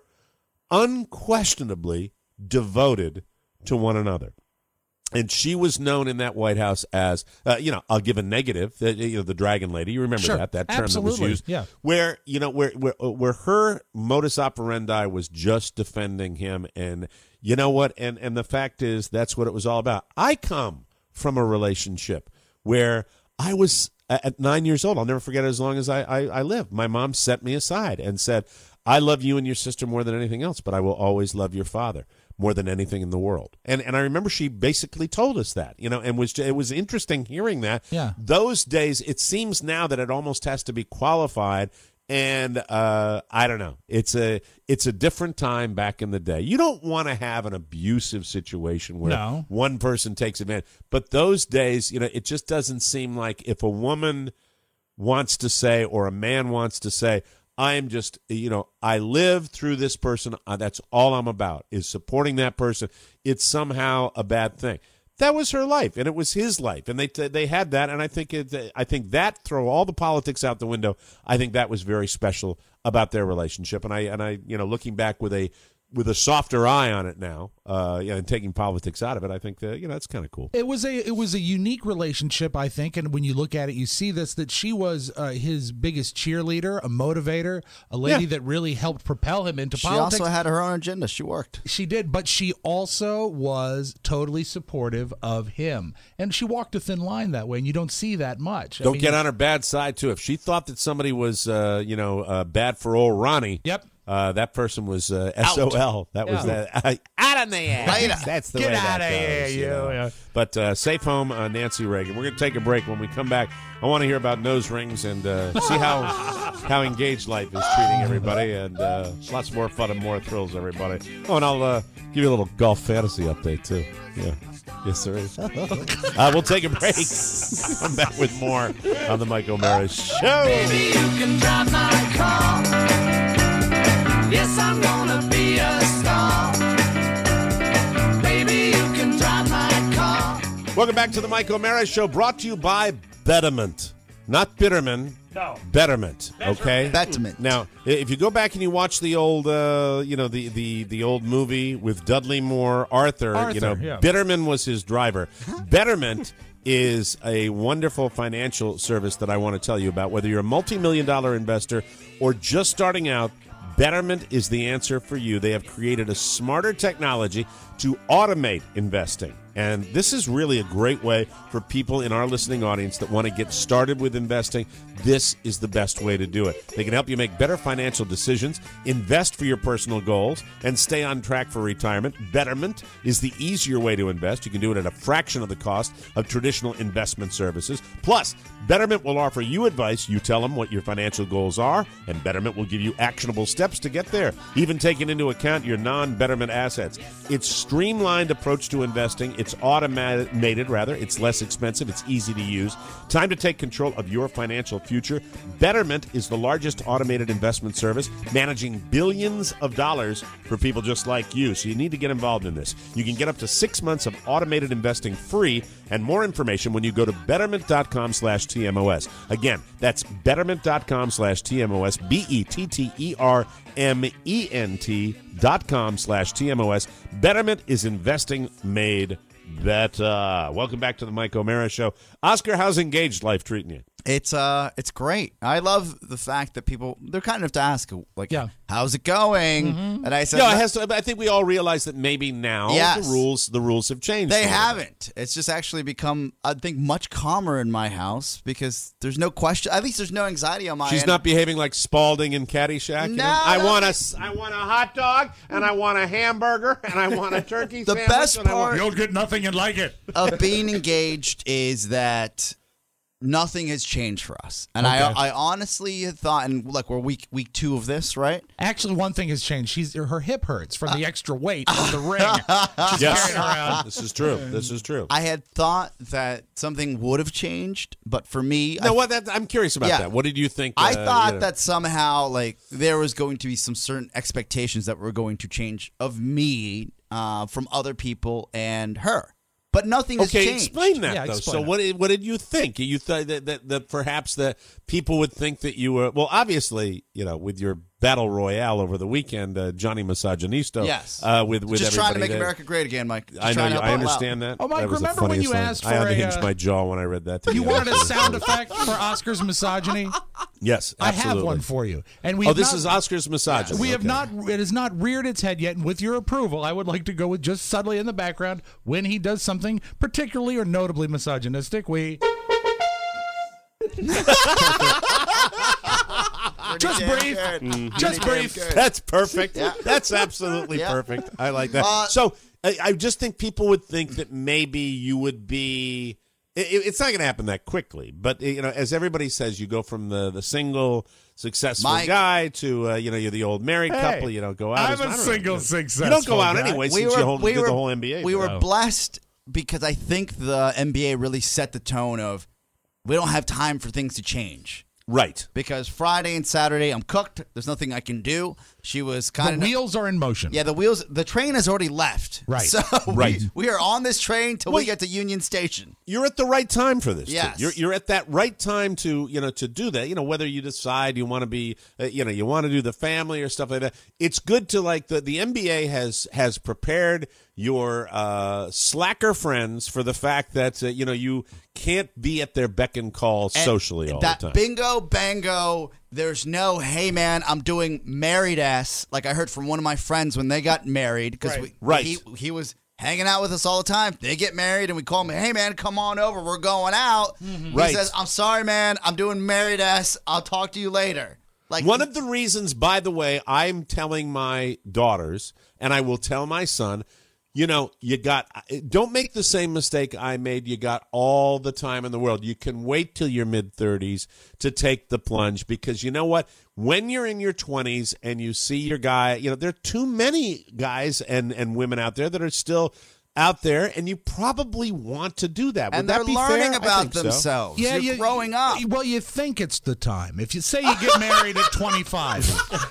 unquestionably devoted to one another. And she was known in that White House as, uh, you know, I'll give a negative, uh, you know, the Dragon Lady. You remember Sure. that, that term that was Absolutely. used. Yeah. Where, you know, where, where, where her modus operandi was just defending him. And you know what? And, and the fact is, that's what it was all about. I come from a relationship where I was at nine years old. I'll never forget it as long as I, I, I live. My mom set me aside and said, I love you and your sister more than anything else, but I will always love your father more than anything in the world. And and I remember she basically told us that, you know, and was it was interesting hearing that. Yeah. Those days, it seems now that it almost has to be qualified. And uh, I don't know. It's a it's a different time back in the day. You don't want to have an abusive situation where No. one person takes advantage. But those days, you know, it just doesn't seem like if a woman wants to say or a man wants to say, I'm just, you know, I live through this person. Uh, that's all I'm about is supporting that person. It's somehow a bad thing. That was her life, and it was his life, and they they had that. And I think it, I think that throw all the politics out the window. I think that was very special about their relationship. And I and I, you know, looking back with a with a softer eye on it now, uh, you know, and taking politics out of it, I think that, you know, that's kind of cool. It was a it was a unique relationship, I think, and when you look at it, you see this that she was uh, his biggest cheerleader, a motivator, a lady Yeah. that really helped propel him into She politics. also had her own agenda. She worked. She did, but she also was totally supportive of him, and she walked a thin line that way, and you don't see that much. I Don't mean, get on her bad side too. If she thought that somebody was, uh, you know, uh, bad for old Ronnie, Yep. Uh, that person was uh, S O L. That was Yeah. that. Uh, out of there. Right. That's the Get way outta that here, goes, you. know. Yeah. But uh, safe home, uh, Nancy Reagan. We're going to take a break. When we come back, I want to hear about nose rings and uh, see how how Engaged Life is treating everybody, and uh, lots more fun and more thrills, everybody. Oh, and I'll uh, give you a little golf fantasy update too. Yeah. Yes, there is. uh, we'll take a break. Come back with more on the Mike O'Mara Show. Baby, you can drive my car. Yes, I'm gonna be a star. Baby, you can drive my car. Welcome back to the Mike O'Mara Show, brought to you by Betterment. Not Bitterman. No. Betterment. Okay? Betterment. Now, if you go back and you watch the old, uh, you know, the, the, the old movie with Dudley Moore, Arthur, Arthur, you know, yeah. Bitterman was his driver. Betterment is a wonderful financial service that I want to tell you about. Whether you're a multi-million dollar investor or just starting out, Betterment is the answer for you. They have created a smarter technology to automate investing. And this is really a great way for people in our listening audience that want to get started with investing. This is the best way to do it. They can help you make better financial decisions, invest for your personal goals, and stay on track for retirement. Betterment is the easier way to invest. You can do it at a fraction of the cost of traditional investment services. Plus, Betterment will offer you advice. You tell them what your financial goals are, and Betterment will give you actionable steps to get there, even taking into account your non-Betterment assets. It's streamlined approach to investing. It's automated, rather. It's less expensive. It's easy to use. Time to take control of your financial future. Betterment is the largest automated investment service, managing billions of dollars for people just like you. So you need to get involved in this. You can get up to six months of automated investing free, and more information when you go to betterment.com slash TMOS. Again, that's betterment.com slash TMOS, B E T T E R M E N T dot com slash T M O S. Betterment is investing made better. Welcome back to the Mike O'Mara Show. Oscar, how's Engaged Life treating you? It's uh, it's great. I love the fact that people, they're kind enough to ask, like, Yeah. how's it going? Mm-hmm. And I said, Yeah, it has to, I think we all realize that maybe now Yes. the rules the rules have changed. they a little bit. haven't. It's just actually become, I think, much calmer in my house because there's no question. At least there's no anxiety on my She's end. not behaving like Spalding in Caddyshack. you No, know? I no. want a, I want a hot dog, and I want a hamburger, and I want a turkey The sandwich. best and I want- part- You'll get nothing and like it. of being engaged is that nothing has changed for us. And Okay. I I honestly had thought, and look, we're week week two of this, right? Actually, one thing has changed. She's her hip hurts from the extra weight of the ring. She's Yes. carrying around. This is true. This is true. I had thought that something would have changed, but for me, I No, what? That, I'm curious about Yeah. that. What did you think? I uh, thought you know? that somehow, like, there was going to be some certain expectations that were going to change of me uh, from other people and her, but nothing has Okay, changed. explain that Yeah, though. explain So it. what? Did, what did you think? You thought that, that that perhaps that people would think that you were well, obviously, you know, with your battle royale over the weekend, uh, Johnny Misoginisto. Yes. uh, with with Just trying to everybody make there. America great again, Mike. Just I know. trying to You, help I out loud. understand that. Oh, Mike, That was the remember when funniest you thing. asked I for a, unhinged uh, my jaw when I read that. To You you wanted a sound effect for Oscar's misogyny? Yes, I absolutely. have one for you. And we Oh, have this not- is Oscar's misogyny. We have Okay. not. It has not reared its head yet, and with your approval, I would like to go with just subtly in the background when he does something particularly or notably misogynistic. We just damn breathe, good. just Pretty breathe. damn good. That's perfect. Yeah. That's absolutely Yeah. perfect. I like that. Uh, so I, I just think people would think that maybe you would be. It, it's not going to happen that quickly, but you know, as everybody says, you go from the the single successful Mike. guy to uh, you know, you're the old married Hey, couple. You don't go out. I'm as, a I don't know. single You successful don't go out guy. anyway We since were- you hold, we did were- the whole N B A. We thing. were blessed because I think the N B A really set the tone of we don't have time for things to change. right. Because Friday and Saturday, I'm cooked. There's nothing I can do. She was The kind of wheels are in motion. Yeah, the wheels. The train has already left. Right. So Right. We, we are on this train till Well, we get to Union Station. You're at the right time for this. too. Yes. You're you're at that right time to, you know, to do that. You know, whether you decide you want to be, uh, you know, you want to do the family or stuff like that. It's good to like the the N B A has has prepared your uh, slacker friends for the fact that uh, you know, you can't be at their beck and call And socially all that the time. bingo bango. There's no, hey man, I'm doing married ass. Like I heard from one of my friends when they got married because Right. we Right. he he was hanging out with us all the time. They get married and we call him, hey man, come on over. We're going out. He Right. says, I'm sorry man, I'm doing married ass. I'll talk to you later. Like One of the reasons, by the way, I'm telling my daughters, and I will tell my son, you know, you got, don't make the same mistake I made. You got all the time in the world. You can wait till your mid-thirties to take the plunge because you know what? When you're in your twenties and you see your guy, you know, there are too many guys and, and women out there that are still out there, and you probably want to do that. Would and that they're be learning fair? about so. themselves. Yeah, You're you, growing up. Well, you think it's the time. If you say you get married at twenty-five,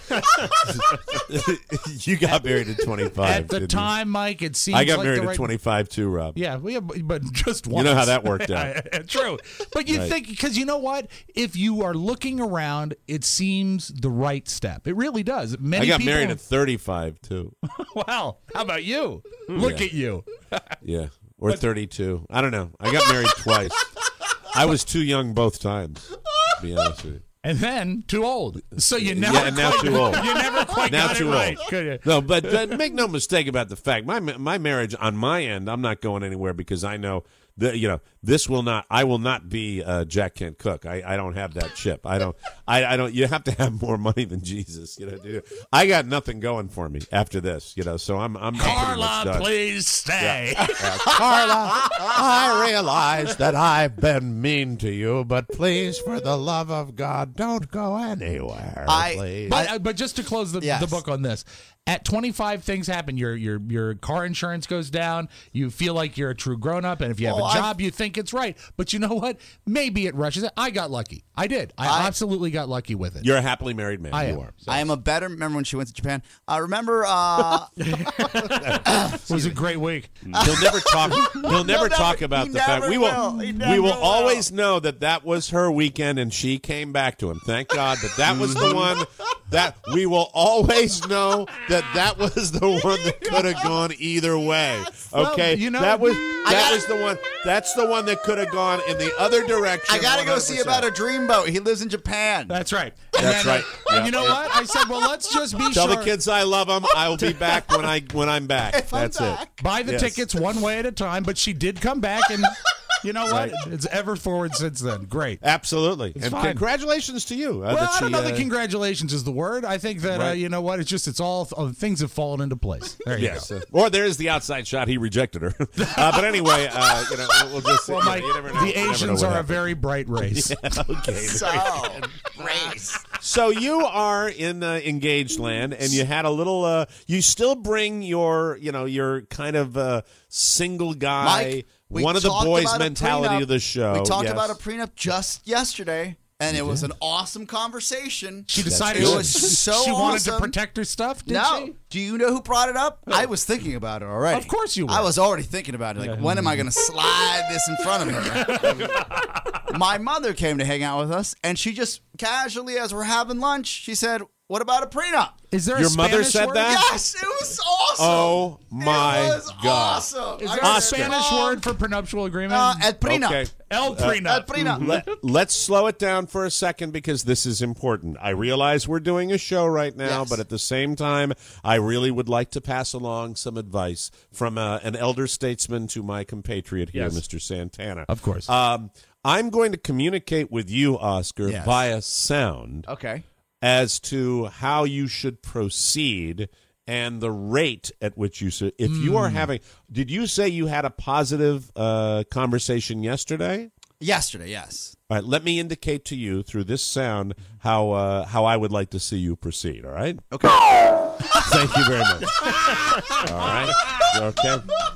You got married at twenty-five. at the didn't time, Mike, it seems you? I got like married the at right- twenty-five too, Rob. Yeah, we have, but just once. You know how that worked out. True. But you Right. think, because you know what? If you are looking around, it seems the right step. It really does. Many I got people, married at thirty-five too. Wow. How about you? Look Yeah. at you. Yeah, or thirty-two. I don't know. I got married twice. I was too young both times, to be honest with you. And then too old. So you never Yeah, and now quite, too old. You never quite Now got too it right. old. Could you? No, but, but make no mistake about the fact, my my marriage on my end, I'm not going anywhere because I know that you know this will not. I will not be uh, Jack Kent Cooke. I, I don't have that chip. I don't. I, I don't. You have to have more money than Jesus. You know, dude. I got nothing going for me after this. You know, so I'm I'm, I'm pretty much Carla, done. please stay. Yeah. Yeah. Carla, I realize that I've been mean to you, but please, for the love of God, don't go anywhere. I- please. But, uh, but just to close the, Yes. the book on this, at twenty-five, things happen. Your your your car insurance goes down. You feel like you're a true grown up, and if you have Well, a I've- job, you think it's right. But you know what? Maybe it rushes it. I got lucky. I did. I, I- absolutely got lucky with it. You're a happily married man. I you am. are. I am a better. Remember when she went to Japan? I remember. Uh, It was a great week. He'll never talk. He'll never never- talk about he the fact never we will. will. He We never will will. always know that that was her weekend, and she came back to him. Thank God that that was the one. That we will always know that that was the one that could have gone either way. Okay, Well, you know- that was I that gotta- was the one. That's the one that could have gone in the other direction. I gotta go see about a one hundred percent. dreamboat. He lives in Japan. That's right. And That's then, right. uh, and Yeah. you know what? I said, well, let's just be Tell sure. the kids I love them. I'll be back when I when I'm back. If I'm That's it. back. Buy the Yes. tickets one way at a time, but she did come back, and you know what? Right. It's ever forward since then. Great. Absolutely, and fine. congratulations to you. Uh, Well, that I don't she, know uh, that congratulations is the word. I think that uh, Right. you know what? It's just it's all uh, things have fallen into place. There you Yes, go. uh, or there is the outside shot. He rejected her. uh, but anyway, uh, you know, we'll, we'll just. Well, you know, Mike, you never know- the you never know Asians what are a happens. very bright race. Okay. So, race. So you are in uh, engaged land, and you had a little. Uh, you still bring your, you know, your kind of uh, single guy, Mike, we one of the talked boys about a mentality prenup. of the show. We talked Yes. about a prenup just yesterday, and it was an awesome conversation. She decided it she, was so she wanted to awesome. protect her stuff. Did No. she? Do you know who brought it up? I was thinking about it already. Of course you were. I was already thinking about it. Like, when am I going to slide this in front of her? My mother came to hang out with us, and she just casually, as we're having lunch, she said, "What about a prenup?" Is there Your a mother Spanish said word? that? Yes, it was awesome. Oh my it was God! awesome. Is I there said, a Spanish "Oh, word for prenuptial agreement? Uh, el prenup. Okay. El prenup. El prenup. Let, let's slow it down for a second because this is important. I realize we're doing a show right now, Yes. but at the same time, I really would like to pass along some advice from uh, an elder statesman to my compatriot here, Yes. Mister Santana. Of course. Um, I'm going to communicate with you, Oscar, Yes. via sound Okay. as to how you should proceed and the rate at which you should. If you are having, did you say you had a positive uh, conversation yesterday? Yesterday, yes. All right, let me indicate to you through this sound how uh, how I would like to see you proceed. All right. Okay. Thank you very much. All right. Okay.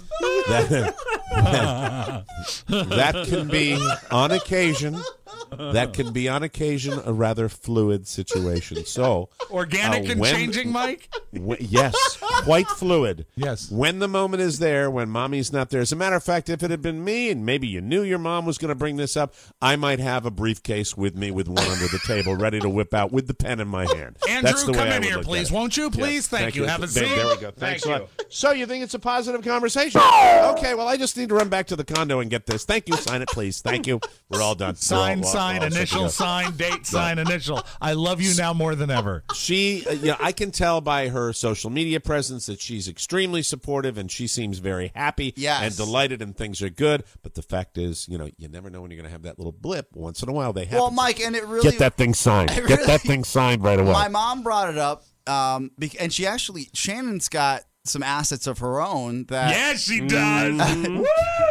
That, that, that can be on occasion. That can be on occasion a rather fluid situation. So Organic uh, and when- changing, Mike? w- yes, quite fluid. Yes. When the moment is there, when mommy's not there. As a matter of fact, if it had been me and maybe you knew your mom was going to bring this up, I might have a briefcase with me with one under the table ready to whip out with the pen in my hand. Andrew, That's the way come I in would here, look at please. it. Won't you? Please? Yes, Thank you. Have a there, seat. There we go. Thanks Thank a lot. So you think it's a positive conversation? Okay, well, I just need to run back to the condo and get this. Thank you. Sign it, please. Thank you. We're all done. Sign, We're all- sign, we're all set to initial, go. sign, date, sign, initial. I love you now more than ever. She, uh, yeah, I can tell by her her social media presence that she's extremely supportive and she seems very happy Yes. and delighted and things are good. But the fact is, you know, you never know when you're going to have that little blip. Once in a while, they have. Well, Mike, and it really Get that thing signed. it Get really- that thing signed right away. My mom brought it up, um, bec- and she actually Shannon's got some assets of her own that. Yes, she does. Woo!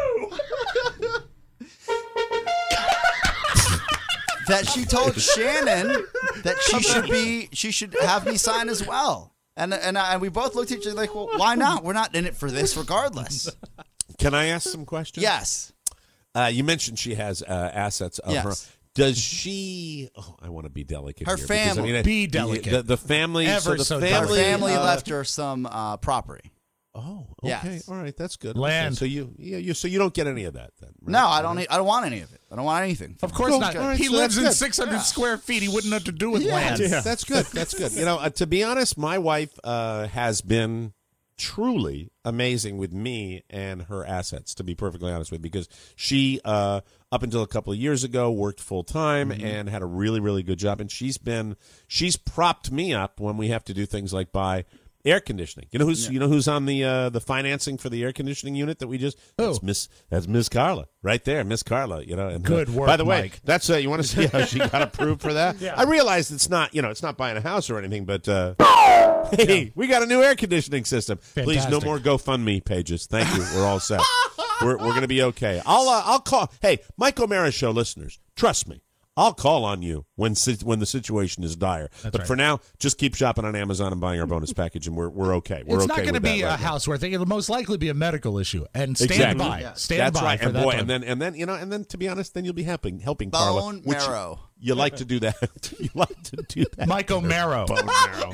That she told Shannon that she should be, she should have me sign as well. And and, I, and we both looked at each other like, well, why not? We're not in it for this regardless. Can I ask some questions? Yes. Uh, you mentioned she has uh, assets of Yes. her. Does she? Oh, I want to be delicate. Her here because, I family. mean, Be the- delicate. The, the family. Ever so the so family, Her family uh, left her some uh, property. Oh, Yes. okay, all right, that's good. Land. Okay, so you, yeah, you, so you don't get any of that then? Right? No, I don't. need- I don't want any of it. I don't want anything. Of course Cool. not. All right, he so lives that's in good. six hundred square feet. He wouldn't know what to do with Yes. land. Yeah, that's good. That's good. You know, uh, to be honest, my wife uh, has been truly amazing with me and her assets, to be perfectly honest with you, because she, uh, up until a couple of years ago, worked full time Mm-hmm. and had a really, really good job. And she's been, she's propped me up when we have to do things like buy air conditioning. You know who's, you know who's on the uh, the financing for the air conditioning unit that we just? That's Miss, that's Miss Carla right there, Miss Carla. You know, and, Good uh, work, By the way, Mike. that's uh, you want to see how she got approved for that? Yeah. I realize it's not, you know, it's not buying a house or anything, but uh, hey, we got a new air conditioning system. Please, no Fantastic. more GoFundMe pages. Thank you. We're all set. we're we're gonna be okay. I'll uh, I'll call. Hey, Mike O'Mara Show listeners, trust me. I'll call on you when si- when the situation is dire. but right. for now, just keep shopping on Amazon and buying our bonus package, and we're we're okay. We're It's okay not going to with be that a right now. housework thing. It'll most likely be a medical issue. And stand Exactly. by. Yeah. Stand That's by right, for and that boy, time. and then and then you know, and then to be honest, then you'll be helping helping Bone Carla. which marrow. You, you like to do that. you like to do that. Mike O'Mara. Bone marrow.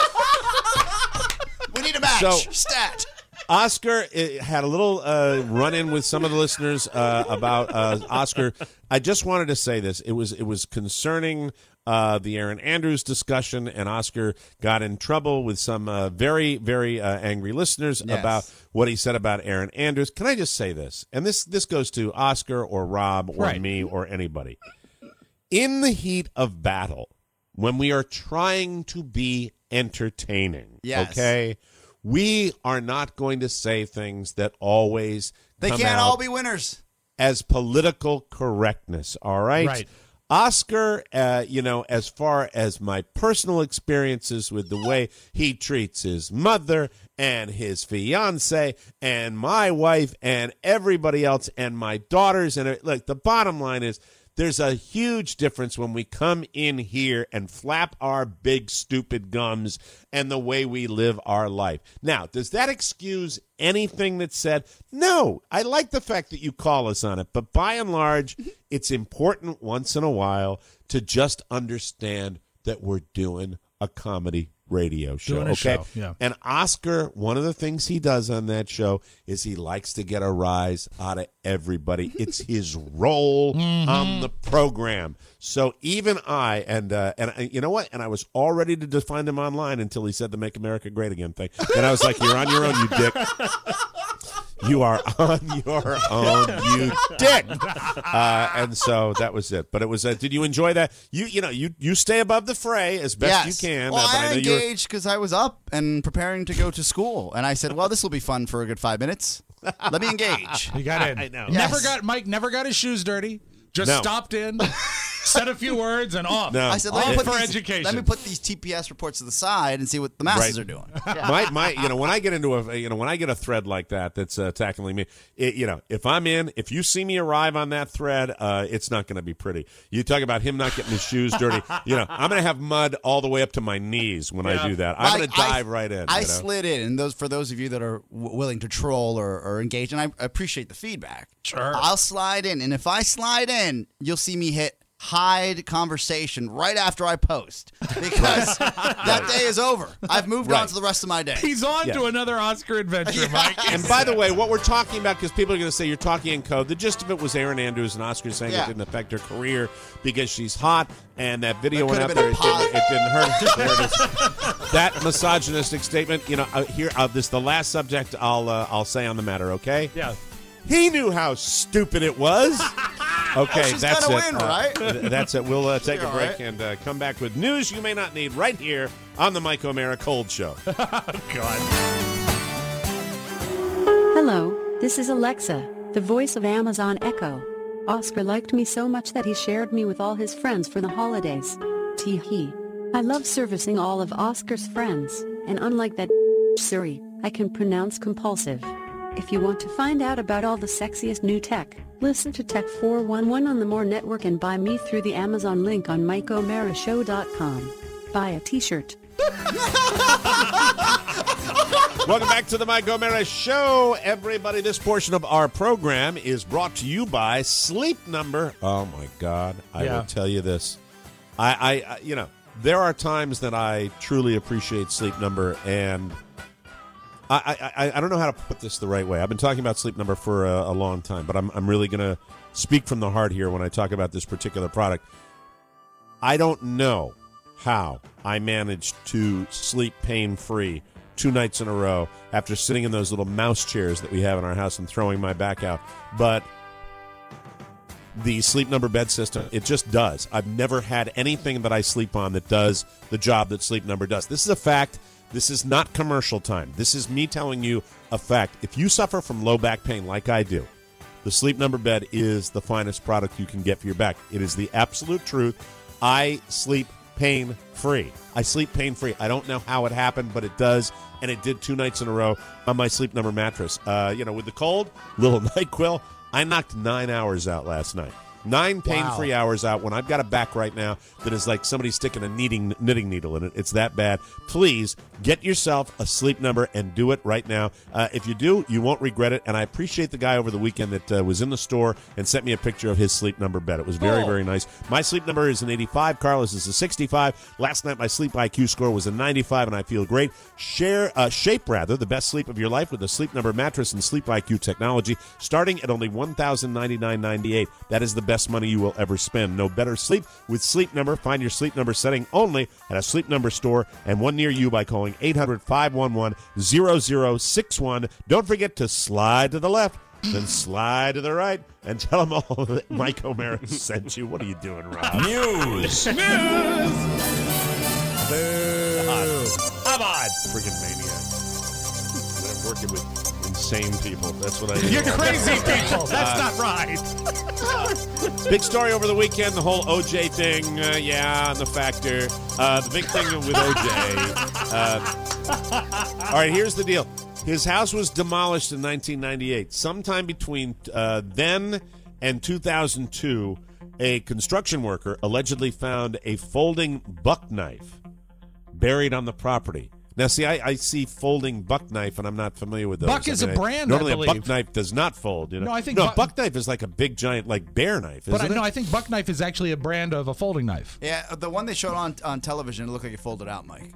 We need a match. So- Stat. Oscar uh, had a little uh, run-in with some of the listeners uh, about uh, Oscar. I just wanted to say this. It was it was concerning uh, the Aaron Andrews discussion, and Oscar got in trouble with some uh, very, very uh, angry listeners Yes. about what he said about Aaron Andrews. Can I just say this? And this, this goes to Oscar or Rob or Right. me or anybody. In the heat of battle, when we are trying to be entertaining, Yes. okay? We are not going to say things that always They come can't out all be winners. as political correctness, all right? Right. Oscar, uh, you know, as far as my personal experiences with the way he treats his mother and his fiance and my wife and everybody else and my daughters, and look, the bottom line is there's a huge difference when we come in here and flap our big stupid gums and the way we live our life. Now, does that excuse anything that's said? No. I like the fact that you call us on it, but by and large, it's important once in a while to just understand that we're doing a comedy radio show. Doing a okay? show, yeah. And Oscar, one of the things he does on that show is he likes to get a rise out of everybody. It's his role Mm-hmm. on the program. So even I, and uh, and uh, you know what? And I was all ready to define him online until he said the "Make America Great Again" thing. And I was like, "You're on your own, you dick. You are on your own, you dick." Uh, and so that was it. But it was. Uh, did you enjoy that? You you know you you stay above the fray as best Yes. you can. Well, uh, but I, I know you were- engaged because I was up and preparing to go to school, and I said, "Well, this will be fun for a good five minutes. Let me engage." He got in. I know. Never Yes. got Mike. Never got his shoes dirty. Just No. stopped in, said a few words, and off. No. I said, off let me, put for these, education. let me put these T P S reports to the side and see what the masses Right. are doing. my my you know when I get into a you know when I get a thread like that that's uh, tackling me, it, you know if I'm in, if you see me arrive on that thread, uh, it's not going to be pretty. You talk about him not getting his shoes dirty. You know I'm going to have mud all the way up to my knees when I do that. I'm Mike, going to dive I, right in. I you know? slid in, and those for those of you that are w- willing to troll or, or engage, and I appreciate the feedback. Sure. I'll slide in, and if I slide in, you'll see me hit hide conversation right after I post because that day is over. I've moved on Right. to the rest of my day. He's on Yeah. to another Oscar adventure, Mike. And by the way, what we're talking about, because people are going to say you're talking in code, the gist of it was Aaron Andrews and Oscar saying Yeah. it didn't affect her career because she's hot, and that video That went could up have there. It been a didn't, it didn't hurt. There it is. That misogynistic statement. You know, uh, here uh, this is the last subject I'll uh, I'll say on the matter. Okay. Yeah. He knew how stupid it was. Okay, She's that's it. gonna win, Uh, right? th- that's it. We'll uh, take You're a all break right. and uh, come back with news you may not need right here on the Mike O'Mara Cold Show. God. Hello, this is Alexa, the voice of Amazon Echo. Oscar liked me so much that he shared me with all his friends for the holidays. Tee-hee. I love servicing all of Oscar's friends, and unlike that Siri, I can pronounce compulsive. If you want to find out about all the sexiest new tech, listen to Tech four one one on the More Network and buy me through the Amazon link on Mike O'Mara Show dot com. Buy a t-shirt. Welcome back to the Mike O'Mara Show, everybody. This portion of our program is brought to you by Sleep Number. Oh, my God. I Yeah. will tell you this. I, I, I, you know, there are times that I truly appreciate Sleep Number, and I, I, I don't know how to put this the right way. I've been talking about Sleep Number for a, a long time, but I'm, I'm really going to speak from the heart here when I talk about this particular product. I don't know how I managed to sleep pain-free two nights in a row after sitting in those little mouse chairs that we have in our house and throwing my back out. But the Sleep Number bed system, it just does. I've never had anything that I sleep on that does the job that Sleep Number does. This is a fact. This is not commercial time. This is me telling you a fact. If you suffer from low back pain like I do, the Sleep Number bed is the finest product you can get for your back. It is the absolute truth. I sleep pain-free. I sleep pain-free. I don't know how it happened, but it does, and it did two nights in a row on my Sleep Number mattress. Uh, you know, with the cold, little NyQuil, I knocked nine hours out last night. Nine pain-free Wow. hours out when I've got a back right now that is like somebody sticking a knitting, knitting needle in it. It's that bad. Please get yourself a Sleep Number and do it right now. Uh, if you do, you won't regret it. And I appreciate the guy over the weekend that uh, was in the store and sent me a picture of his Sleep Number bed. It was very, Cool. very nice. My Sleep Number is an eighty-five. Carlos is a sixty-five. Last night, my Sleep I Q score was a ninety-five, and I feel great. Share, uh, shape, rather, the best sleep of your life with the Sleep Number mattress and Sleep I Q technology, starting at only one thousand ninety-nine dollars and ninety-eight cents. That is the best money you will ever spend. No better sleep with Sleep Number. Find your Sleep Number setting only at a Sleep Number store and one near you by calling eight hundred, five one one, zero zero six one. Don't forget to slide to the left, then slide to the right, and tell them all that Mike O'Mara sent you. What are you doing, Rob? News. News! Boo. Come on, friggin' maniac. I'm working with insane people. That's what I do. You're crazy people. That's Uh, not right. Big story over the weekend, the whole O J thing. Uh, yeah, and the factor. Uh, the big thing with O J. Uh, all right, here's the deal. His house was demolished in nineteen ninety-eight. Sometime between uh, then and two thousand two, a construction worker allegedly found a folding buck knife buried on the property. Now, see, I, I see folding buck knife, and I'm not familiar with those. Buck is I mean, a brand, I Normally, a believe. buck knife does not fold. You know? No, I think no, buck- a buck knife is like a big, giant, like bear knife. But I isn't it? no, I think buck knife is actually a brand of a folding knife. Yeah, the one they showed on on television, it looked like it folded out, Mike.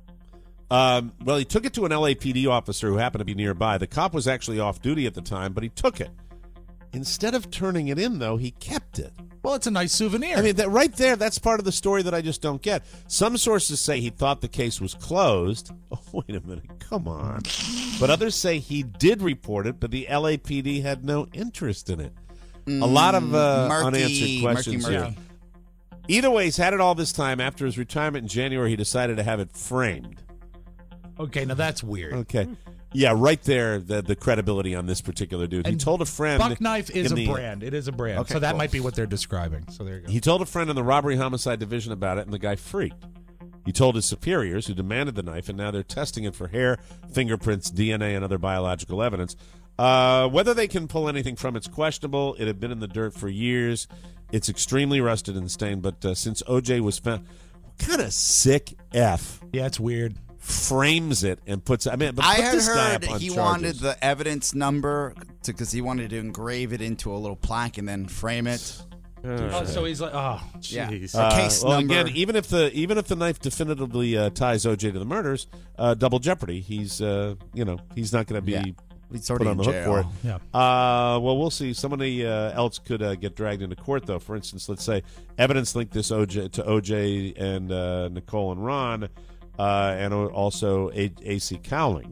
Um, well, he took it to an L A P D officer who happened to be nearby. The cop was actually off duty at the time, but he took it. Instead of turning it in, though, he kept it. Well, it's a nice souvenir. I mean, that right there, that's part of the story that I just don't get. Some sources say he thought the case was closed. Oh, wait a minute. Come on. But others say he did report it, but the L A P D had no interest in it. A lot of uh, Murky, unanswered questions murky, here. murky. Either way, he's had it all this time. After his retirement in January, he decided to have it framed. Okay, now that's weird. Okay. Yeah, right there, the the credibility on this particular dude. He And told a friend. Buck knife is in a the- brand. It is a brand. Okay, so that cool. might be what they're describing. So there you go. He told a friend in the robbery homicide division about it, and the guy freaked. He told his superiors, who demanded the knife, and now they're testing it for hair, fingerprints, D N A, and other biological evidence. Uh, whether they can pull anything from it's questionable. It had been in the dirt for years. It's extremely rusted and stained, but uh, since O J was found, what kind of sick F Yeah, it's weird. frames it and puts I mean, but I put had this guy heard up on he charges. wanted the evidence number because he wanted to engrave it into a little plaque and then frame it. Oh, so he's like, oh, Yeah. jeez. A case Uh, well, number. again, even if the even if the knife definitively uh, ties O J to the murders, uh, double jeopardy. He's uh, you know he's not going to be Yeah. He's put already on the in hook for it. jail. Uh, well, we'll see. Somebody uh, else could uh, get dragged into court, though. For instance, let's say evidence linked this O J to O J and uh, Nicole and Ron, uh, and also A- AC Cowlings.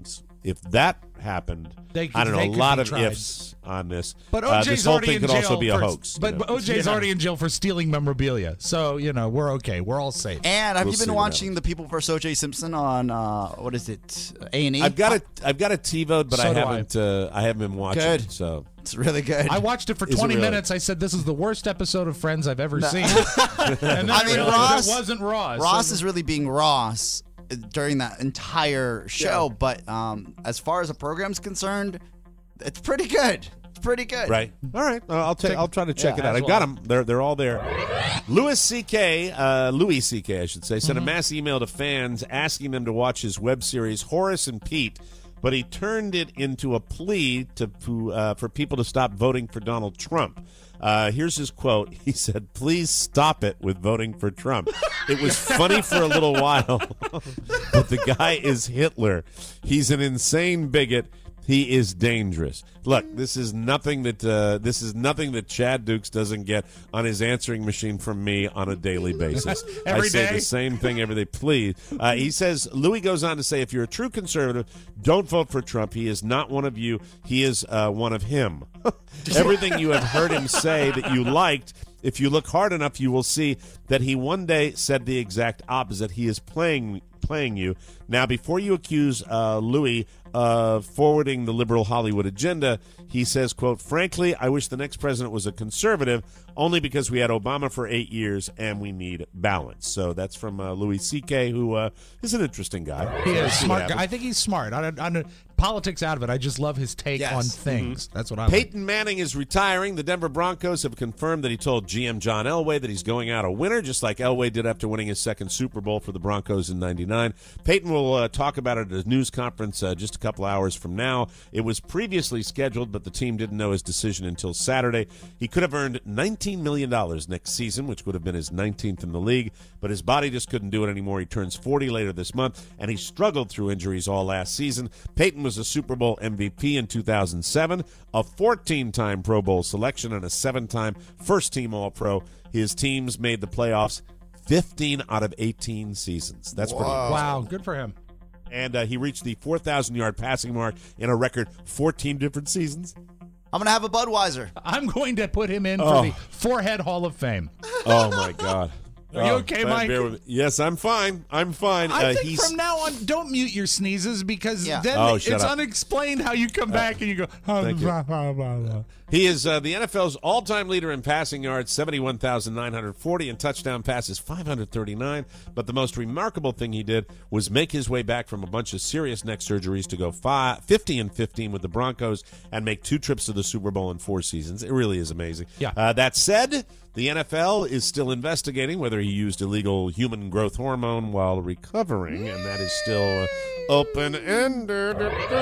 if that happened, They I don't could- know, they a could lot be of tried. ifs on this. But Uh, O J's this whole already thing in could jail also be a for, hoax. But, you know? but O J's Yeah. already in jail for stealing memorabilia, so you know we're okay. We're all safe. And have We'll you see been what watching The People vs. O J Simpson on uh, what is it, A and E? I've got a I've got a TiVo, but So I do I. haven't uh, I haven't been watching. Good. it, So It's really good. I watched it for Is it twenty really? minutes. I said this is the worst episode of Friends I've ever No. seen. and then I mean, realized Ross it wasn't Ross. Ross So- is really being Ross during that entire show. But um, as far as the program's concerned, it's pretty good. It's pretty good. Right. All right. Uh, I'll take. I'll try to check Yeah, it out. as I've got well. them. They're they're all there. Louis C K. Uh, Louis C K. I should say sent Mm-hmm. a mass email to fans asking them to watch his web series Horace and Pete, but he turned it into a plea to to, uh, for people to stop voting for Donald Trump. Uh, here's his quote. He said, "Please stop it with voting for Trump. It was funny for a little while, but the guy is Hitler. He's an insane bigot. He is dangerous." Look, this is nothing that uh, this is nothing that Chad Dukes doesn't get on his answering machine from me on a daily basis. Every I say day? the same thing every day. Please. Uh, he says, Louis goes on to say, if you're a true conservative, don't vote for Trump. He is not one of you. He is uh, one of him. Everything you have heard him say that you liked, if you look hard enough, you will see that he one day said the exact opposite. He is playing playing you. Now, before you accuse uh, Louis of forwarding the liberal Hollywood agenda, he says, quote, frankly, I wish the next president was a conservative, only because we had Obama for eight years and we need balance. So that's from uh, Louis C K, who uh, is an interesting guy. He Let's is see what smart. happens. Guy. I think he's smart. I, I, I, politics out of it. I just love his take Yes. on things. That's what I like. Peyton Manning is retiring. The Denver Broncos have confirmed that he told G M John Elway that he's going out a winner, just like Elway did after winning his second Super Bowl for the Broncos in ninety-nine. Peyton will uh, talk about it at a news conference uh, just a couple hours from now. It was previously scheduled, but the team didn't know his decision until Saturday. He could have earned nineteen million dollars next season, which would have been his nineteenth in the league, but his body just couldn't do it anymore. He turns forty later this month, and he struggled through injuries all last season. Peyton was a Super Bowl M V P in two thousand seven, a fourteen-time Pro Bowl selection, and a seven-time first-team All-Pro. His teams made the playoffs fifteen out of eighteen seasons. That's pretty impressive. Wow, good for him. And uh, he reached the four thousand yard passing mark in a record fourteen different seasons. I'm gonna have a Budweiser. I'm going to put him in Oh. for the Forehead Hall of Fame. Oh, my God. Are you Oh, okay, bear- Mike? bear with me. Yes, I'm fine. I'm fine. I Uh, think he's, from now on, don't mute your sneezes because Yeah. then Oh, it's shut up. unexplained how you come back and you go. Thank you. blah, blah, blah, blah. He is uh, the N F L's all-time leader in passing yards, seventy-one thousand nine hundred forty, and touchdown passes, five hundred thirty-nine. But the most remarkable thing he did was make his way back from a bunch of serious neck surgeries to go five, fifty and fifteen with the Broncos and make two trips to the Super Bowl in four seasons. It really is amazing. Yeah. Uh, that said, the N F L is still investigating whether he used illegal human growth hormone while recovering, and that is still uh, open-ended.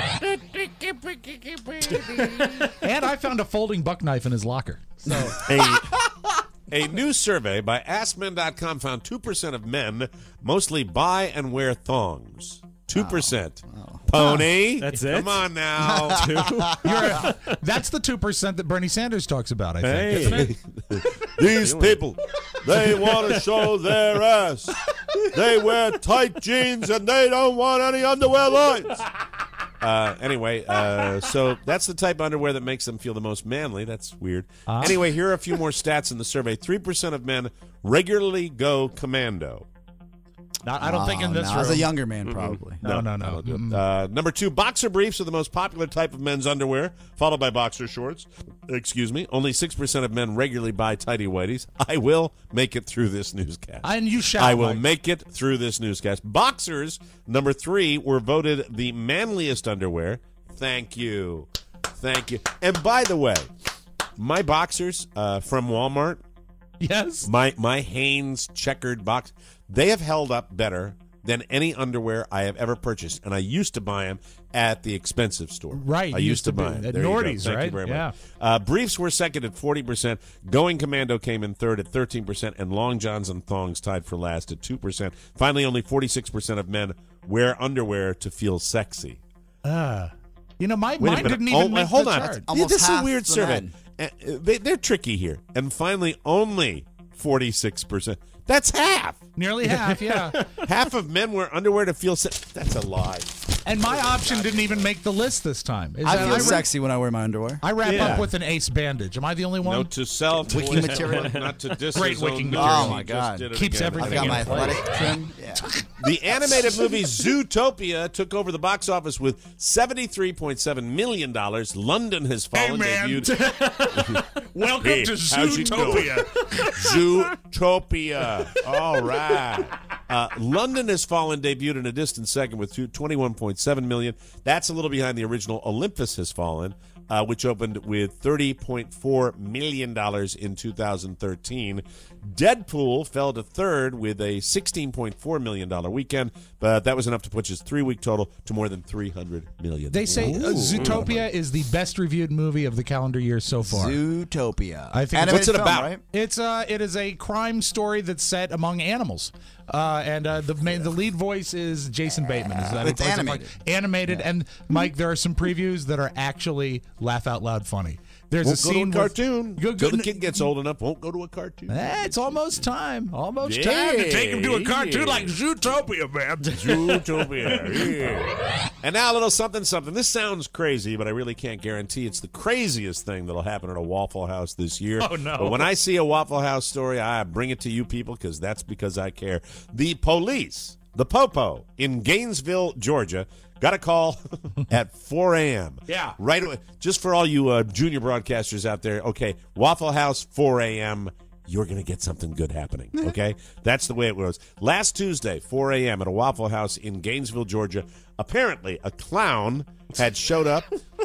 And I found a folding buck knife in his locker. So A, a new survey by Ask Men dot com found two percent of men mostly buy and wear thongs. two percent. Pony. That's it? Come on now. you're, that's the two percent that Bernie Sanders talks about. I think, isn't it? These people, they want to show their ass. They wear tight jeans and they don't want any underwear lines. Uh, anyway, uh, so that's the type of underwear that makes them feel the most manly. That's weird. Uh. Anyway, here are a few more stats in the survey. three percent of men regularly go commando. Not, I don't think in Oh, this no, room. as a younger man, probably. No, no, I no. don't do it. Mm-mm. Uh, number two, boxer briefs are the most popular type of men's underwear, followed by boxer shorts. Excuse me. Only six percent of men regularly buy tighty whities. I will make it through this newscast. And you shall. I will Mike. make it through this newscast. Boxers, number three, were voted the manliest underwear. Thank you. Thank you. And by the way, my boxers uh, from Walmart, Yes. my my Hanes checkered box, they have held up better than any underwear I have ever purchased. And I used to buy them at the expensive store. Right, I you used used to to buy be them. at There you go. Nordy's, Thank you right? very Yeah. much. Uh, briefs were second at forty percent. Going Commando came in third at thirteen percent. And long johns and thongs tied for last at two percent. Finally, only forty-six percent of men wear underwear to feel sexy. Uh, you know, my Wait a mine minute. didn't even Oh, make hold the on. chart. Almost this is a half weird the survey. men. Uh, they, they're tricky here. And finally, only forty-six percent. That's half. Nearly half, yeah. Half of men wear underwear to feel se- That's a lie. And my option didn't even make the list this time. Is I that feel I sexy when I wear my underwear. I wrap Yeah. up with an ace bandage. Am I the only one? Note to self. Wiki material. Not to diss Great his own wiki material. material. Oh, my He just God. did it Keeps again. everything I've got in my place. athletic trim. Yeah. The animated movie Zootopia took over the box office with seventy-three point seven million dollars. London has Hey, fallen. man. Debuted. Welcome Hey, to how's it going? Zootopia. Zootopia. All right. Uh, London has fallen debuted in a distant second with twenty-one point seven million dollars. That's a little behind the original Olympus Has Fallen, uh, which opened with thirty point four million dollars in two thousand thirteen. Deadpool fell to third with a sixteen point four million dollars weekend, but that was enough to push his three-week total to more than three hundred million dollars. They say uh, Zootopia is the best reviewed movie of the calendar year so far. Zootopia. I think Animated what's it film, about? Right? It's uh, it is a crime story that's set among animals, uh, and uh, the main, the lead voice is Jason Bateman. Is that who It's plays it? animated. Animated, and Mike, there are some previews that are actually laugh out loud funny. There's Won't a go to a scene cartoon. With, go, Till go, the kid gets old enough, won't go to a cartoon. Eh, it's almost time. Almost Yeah, time to take him to a cartoon yeah. like Zootopia, man. Zootopia. Yeah. And now a little something, something. This sounds crazy, but I really can't guarantee it's the craziest thing that'll happen at a Waffle House this year. Oh, no. But when I see a Waffle House story, I bring it to you people because that's because I care. The police, the Popo in Gainesville, Georgia, got a call at four a.m. Yeah. Right away. Just for all you uh, junior broadcasters out there, okay, Waffle House, four a.m., you're going to get something good happening, okay? That's the way it was. Last Tuesday, four a.m., at a Waffle House in Gainesville, Georgia, apparently a clown had showed up,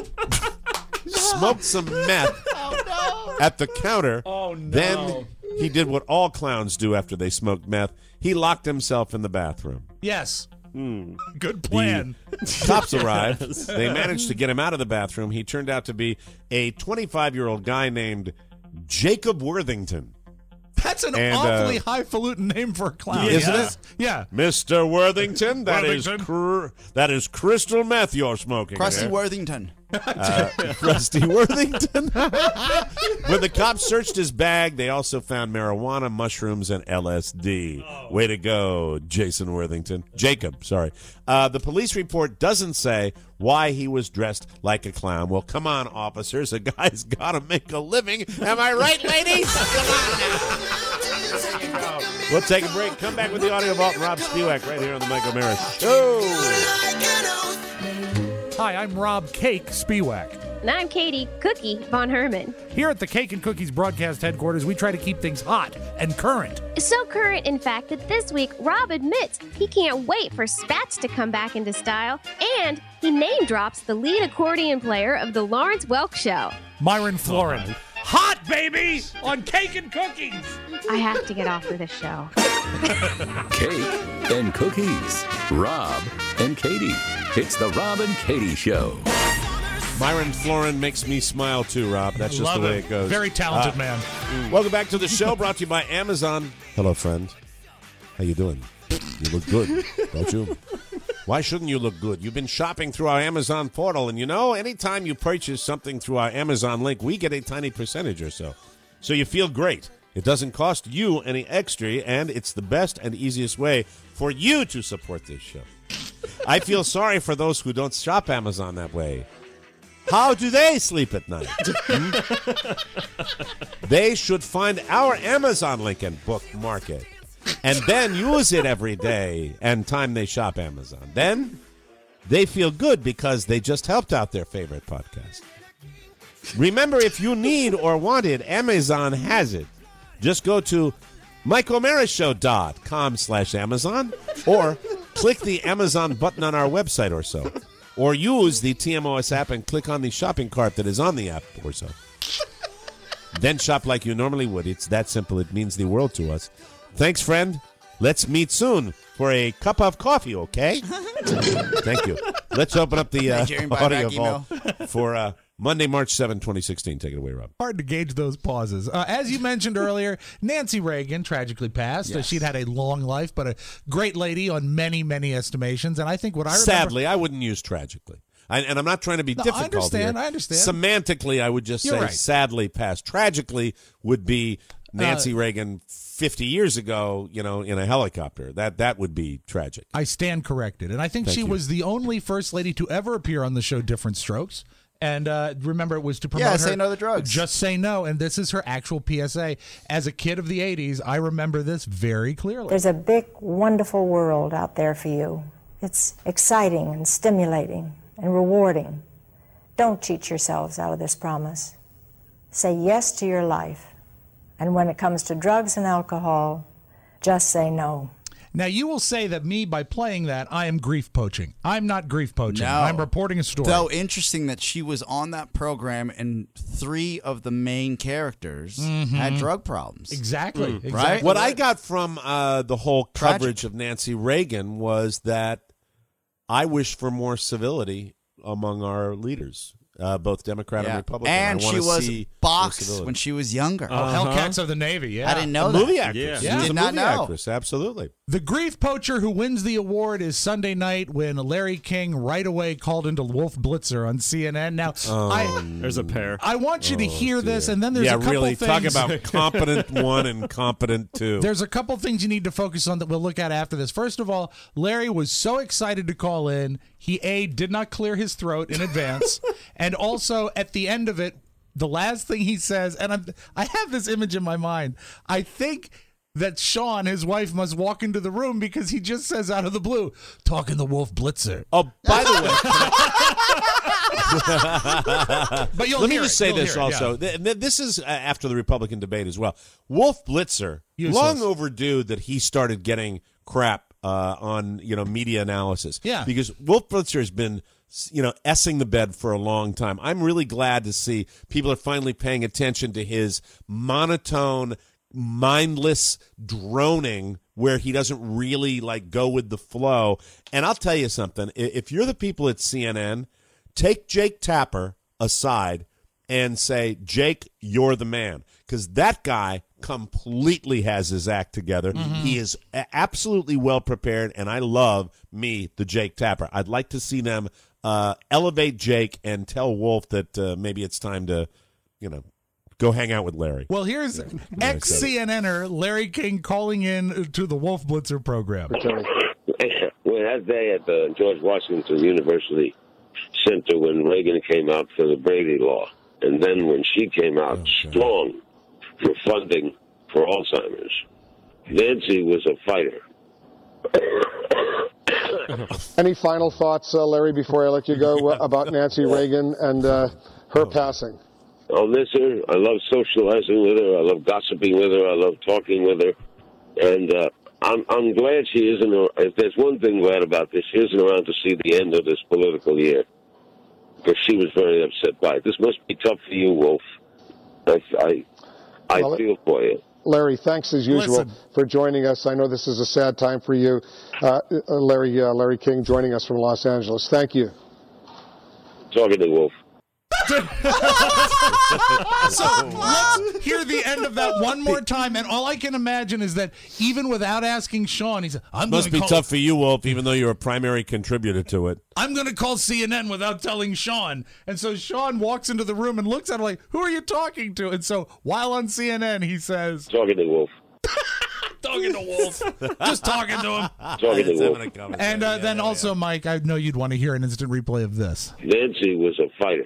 smoked some meth at the counter. Oh, no. Then he did what all clowns do after they smoke meth. He locked himself in the bathroom. Yes. Hmm. Good plan. The cops arrived. They managed to get him out of the bathroom. He turned out to be a twenty-five-year-old guy named Jacob Worthington. That's an And, uh, awfully highfalutin name for a clown. Isn't yes. it? Yeah. Mister Worthington, that is Worthington. cr- that is crystal meth you're smoking. Krusty there. Worthington. Uh, Krusty Worthington. When the cops searched his bag, they also found marijuana, mushrooms, and L S D. Oh. Way to go, Jason Worthington. Jacob, sorry. Uh, the police report doesn't say why he was dressed like a clown. Well, come on, officers. A guy's got to make a living. Am I right, ladies? Come on now. There you go. We'll take a break. Come back with the Audio Vault and Rob Spewak right here on the Mike O'Mara Show. Hi, I'm Rob Cake Spiewak. And I'm Katie Cookie Von Herman. Here at the Cake and Cookies broadcast headquarters, we try to keep things hot and current. So current, in fact, that this week Rob admits he can't wait for Spats to come back into style, and he name drops the lead accordion player of the Lawrence Welk Show. Myron Florin. Hot, baby! On Cake and Cookies! I have to get off of this show. Cake and Cookies. Rob and Katie. It's the Rob and Katie Show. Myron Florin makes me smile too, Rob. That's just Love the way it. it goes. Very talented Uh, man. Welcome back to the show, brought to you by Amazon. Hello, friend. How you doing? You look good, don't you? Why shouldn't you look good? You've been shopping through our Amazon portal, and you know, anytime you purchase something through our Amazon link, we get a tiny percentage or so. So you feel great. It doesn't cost you any extra, and it's the best and easiest way for you to support this show. I feel sorry for those who don't shop Amazon that way. How do they sleep at night? Hmm? They should find our Amazon link and bookmark it, and then use it every day and time they shop Amazon. Then they feel good because they just helped out their favorite podcast. Remember, if you need or want it, Amazon has it. Just go to mike o'mara show dot com slash Amazon or click the Amazon button on our website or so. Or use the T M O S app and click on the shopping cart that is on the app or so. Then shop like you normally would. It's that simple. It means the world to us. Thanks, friend. Let's meet soon for a cup of coffee, okay? Thank you. Let's open up the uh, Nigerian audio buyback vault for uh, Monday, March seventh, twenty sixteen. Take it away, Rob. Hard to gauge those pauses. Uh, as you mentioned earlier, Nancy Reagan tragically passed. Uh, Yes. she'd had a long life, but a great lady on many, many estimations. And I think what I remember... Sadly, I wouldn't use tragically. I, and I'm not trying to be No, I difficult understand, here. I understand. Semantically, I would just You're say right. sadly passed. Tragically would be Nancy Reagan fifty years ago, you know, in a helicopter. That that would be tragic. I stand corrected. And I think Thank she you. was the only first lady to ever appear on the show Different Strokes. And uh, remember, it was to promote Yeah, her. say no to drugs. Just say no. And this is her actual P S A. As a kid of the eighties, I remember this very clearly. There's a big, wonderful world out there for you. It's exciting and stimulating and rewarding. Don't cheat yourselves out of this promise. Say yes to your life. And when it comes to drugs and alcohol, just say no. Now, you will say that me, by playing that, I am grief poaching. I'm not grief poaching. No. I'm reporting a story. Though interesting that she was on that program and three of the main characters Mhm. had drug problems. Exactly. Mm. exactly. Right? What I got from uh, the whole Tragic. coverage of Nancy Reagan was that I wish for more civility among our leaders, uh, both Democrat Yeah. and Republican. And I she wanna was see more boxed civility. when she was younger. Oh, Hellcats of the Navy, yeah. I didn't know a that. movie actress. Yeah. She Yeah. was Did a not movie know. actress, absolutely. The grief poacher who wins the award is Sunday night when Larry King right away called into Wolf Blitzer on C N N. Now, I There's a pair. I want you to hear this, and then there's yeah, a couple really. things. Talk about competent one and competent two. There's a couple things you need to focus on that we'll look at after this. First of all, Larry was so excited to call in. He, A, did not clear his throat in advance. And also, at the end of it, the last thing he says, and I'm, I have this image in my mind. I think that Sean, his wife, must walk into the room because he just says out of the blue, talking to Wolf Blitzer. Oh, by the way. But you'll Let me hear just it. say You'll this hear it, also. yeah. Th- th- This is uh, after the Republican debate as well. Wolf Blitzer, Useless. long overdue that he started getting crap uh, on you know media analysis. Yeah. Because Wolf Blitzer has been you know essing the bed for a long time. I'm really glad to see people are finally paying attention to his monotone, mindless droning where he doesn't really like go with the flow. And I'll tell you something. I- If you're the people at C N N, take Jake Tapper aside and say, Jake, you're the man. Because that guy completely has his act together. Mm-hmm. He is a- absolutely well prepared, and I love me, the Jake Tapper. I'd like to see them uh, elevate Jake and tell Wolf that uh, maybe it's time to, you know, go hang out with Larry. Well, here's ex-C N N er Larry King calling in to the Wolf Blitzer program. Well, that day at the George Washington University Center when Reagan came out for the Brady Law, and then when she came out Oh, strong for funding for Alzheimer's, Nancy was a fighter. Any final thoughts, uh, Larry, before I let you go, uh, about Nancy Reagan and uh, her passing? I'll miss her. I love socializing with her. I love gossiping with her. I love talking with her. And uh, I'm, I'm glad she isn't, a- if there's one thing glad about this, she isn't around to see the end of this political year. Because she was very upset by it. This must be tough for you, Wolf. I, I, I Well, feel for you. Larry, thanks as usual Listen. for joining us. I know this is a sad time for you. Uh, uh, Larry, uh, Larry King joining us from Los Angeles. Thank you. Talking to Wolf. So let's hear the end of that one more time. And all I can imagine is that even without asking Sean, he said, I'm going Must to be call, tough for you, Wolf, even though you're a primary contributor to it. I'm going to call C N N without telling Sean. And so Sean walks into the room and looks at him like, who are you talking to? And so while on C N N, he says, Talking to Wolf. talking to Wolf. Just talking to him. Talking to Wolf. And uh, then also, Mike, I know you'd want to hear an instant replay of this. Nancy was a fighter.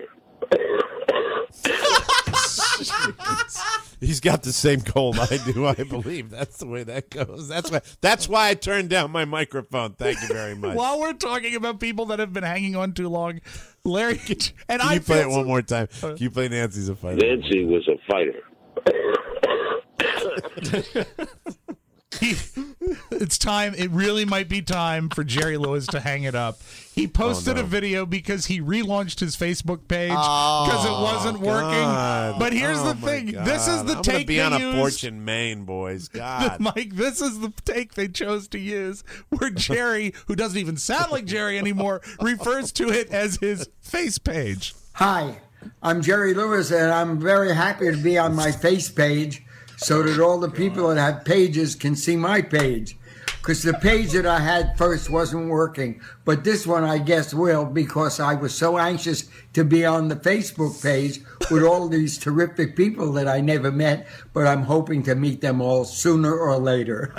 He's got the same cold I do, I believe. That's the way that goes. That's why That's why I turned down my microphone. Thank you very much. While we're talking about people that have been hanging on too long, Larry, and Can I you play feel it one more time? Can you play Nancy's a fighter? Nancy was a fighter. He, it's time. It really might be time for Jerry Lewis to hang it up. He posted Oh, no. a video because he relaunched his Facebook page because it wasn't working. God. But here's Oh, the my thing: this is God. the I'm take gonna be they on a used. porch in Maine, boys. God. Mike, this is the take they chose to use, where Jerry, who doesn't even sound like Jerry anymore, refers to it as his face page. Hi, I'm Jerry Lewis, and I'm very happy to be on my face page so that all the people that have pages can see my page. because the page that I had first wasn't working. But this one, I guess, will, because I was so anxious to be on the Facebook page with all these terrific people that I never met, but I'm hoping to meet them all sooner or later.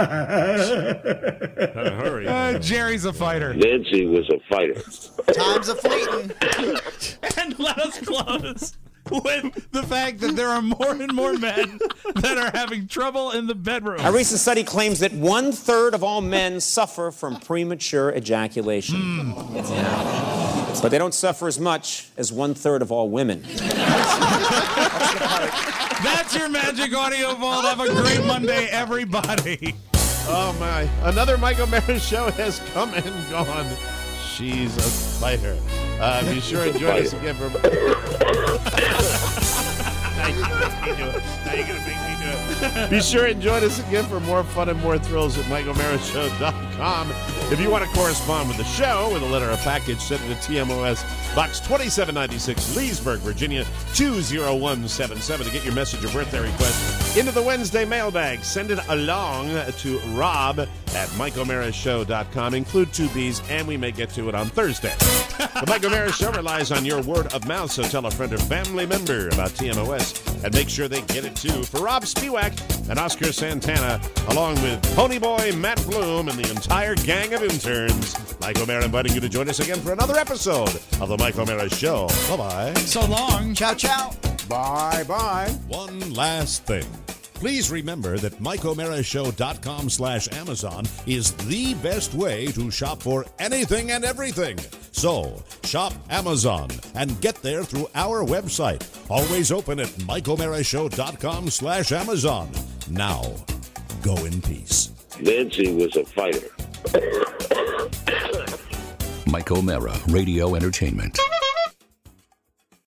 Hurry. Uh, Jerry's a fighter. Nancy was a fighter. Time's a fleeting. And let us close with the fact that there are more and more men that are having trouble in the bedroom. A recent study claims that one-third of all men suffer from premature ejaculation. Mm. Yeah. But they don't suffer as much as one-third of all women. That's your Magic Audio Vault. Have a great Monday, everybody. Oh, my. Another Mike O'Mara show has come and gone. She's a fighter. Uh, be sure to join us again for... Now you're gonna make me do it. Now you're gonna make me do it. Be sure and join us again for more fun and more thrills at Mike O'Mara Show dot com. If you want to correspond with the show with a letter or package, send it to T M O S Box twenty-seven ninety-six, Leesburg, Virginia two zero one seven seven to get your message or birthday request into the Wednesday mailbag. Send it along to Rob at Mike O'Mara Show dot com. Include two B's, and we may get to it on Thursday. The Mike O'Mara Show relies on your word of mouth, so tell a friend or family member about T M O S and make sure they get it too. For Rob Spiewak and Oscar Santana, along with Ponyboy Matt Bloom and the entire gang of interns, Mike O'Mara inviting you to join us again for another episode of the Mike O'Mara Show. Bye-bye. So long. Ciao, ciao. Bye-bye. One last thing. Please remember that Mike O'Mara Show dot com slash Amazon is the best way to shop for anything and everything. So, shop Amazon and get there through our website. Always open at Mike O'Mara Show dot com slash Amazon. Now, go in peace. Nancy was a fighter. Mike O'Mara, Radio Entertainment.